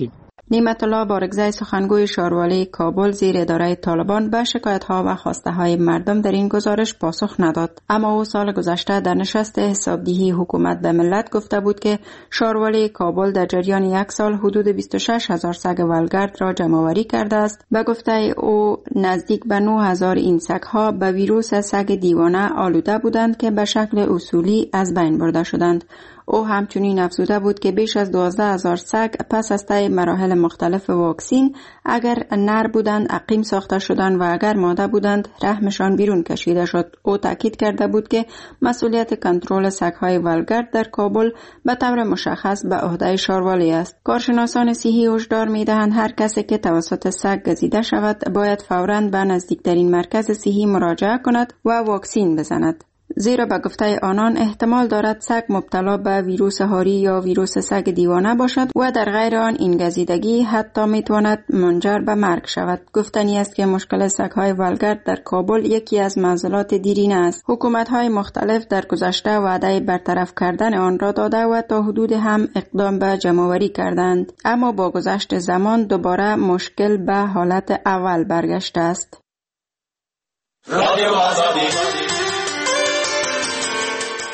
نعمت الله بارگزای سخنگوی شاروالی کابل زیر اداره طالبان به شکایت‌ها و خواسته‌های مردم در این گزارش پاسخ نداد. اما او سال گذشته در نشست حسابدهی حکومت به ملت گفته بود که شاروالی کابل در جریان یک سال حدود بیست و شش هزار سگ ولگرد را جمع‌آوری کرده است. به گفته او نزدیک به نه هزار این سگ‌ها به ویروس سگ دیوانه آلوده بودند که به شکل اصولی از بین برده شدند. او همچنین افزوده بود که بیش از دوازده هزار سگ پس از طی مراحل مختلف واکسین اگر نر بودند عقیم ساخته شدند و اگر ماده بودند رحمشان بیرون کشیده شد. او تاکید کرده بود که مسئولیت کنترل سگ‌های ولگرد در کابل به طور مشخص به عهده شاروالی است. کارشناسان صحی هشدار می‌دهند هر کسی که توسط سگ گزیده شود باید فوراً به نزدیکترین مرکز صحی مراجعه کند و واکسین بزند. زیرا به گفته آنان احتمال دارد سگ مبتلا به ویروس هاری یا ویروس سگ دیوانه باشد و در غیر آن این گزیدگی حتی میتواند منجر به مرگ شود. گفتنی است که مشکل سگ‌های ولگرد در کابل یکی از معضلات دیرینه است. حکومت‌های مختلف در گذشته وعده برطرف کردن آن را داده و تا حدود هم اقدام به جمع‌آوری کردند، اما با گذشت زمان دوباره مشکل به حالت اول برگشته است. رادیو آزادی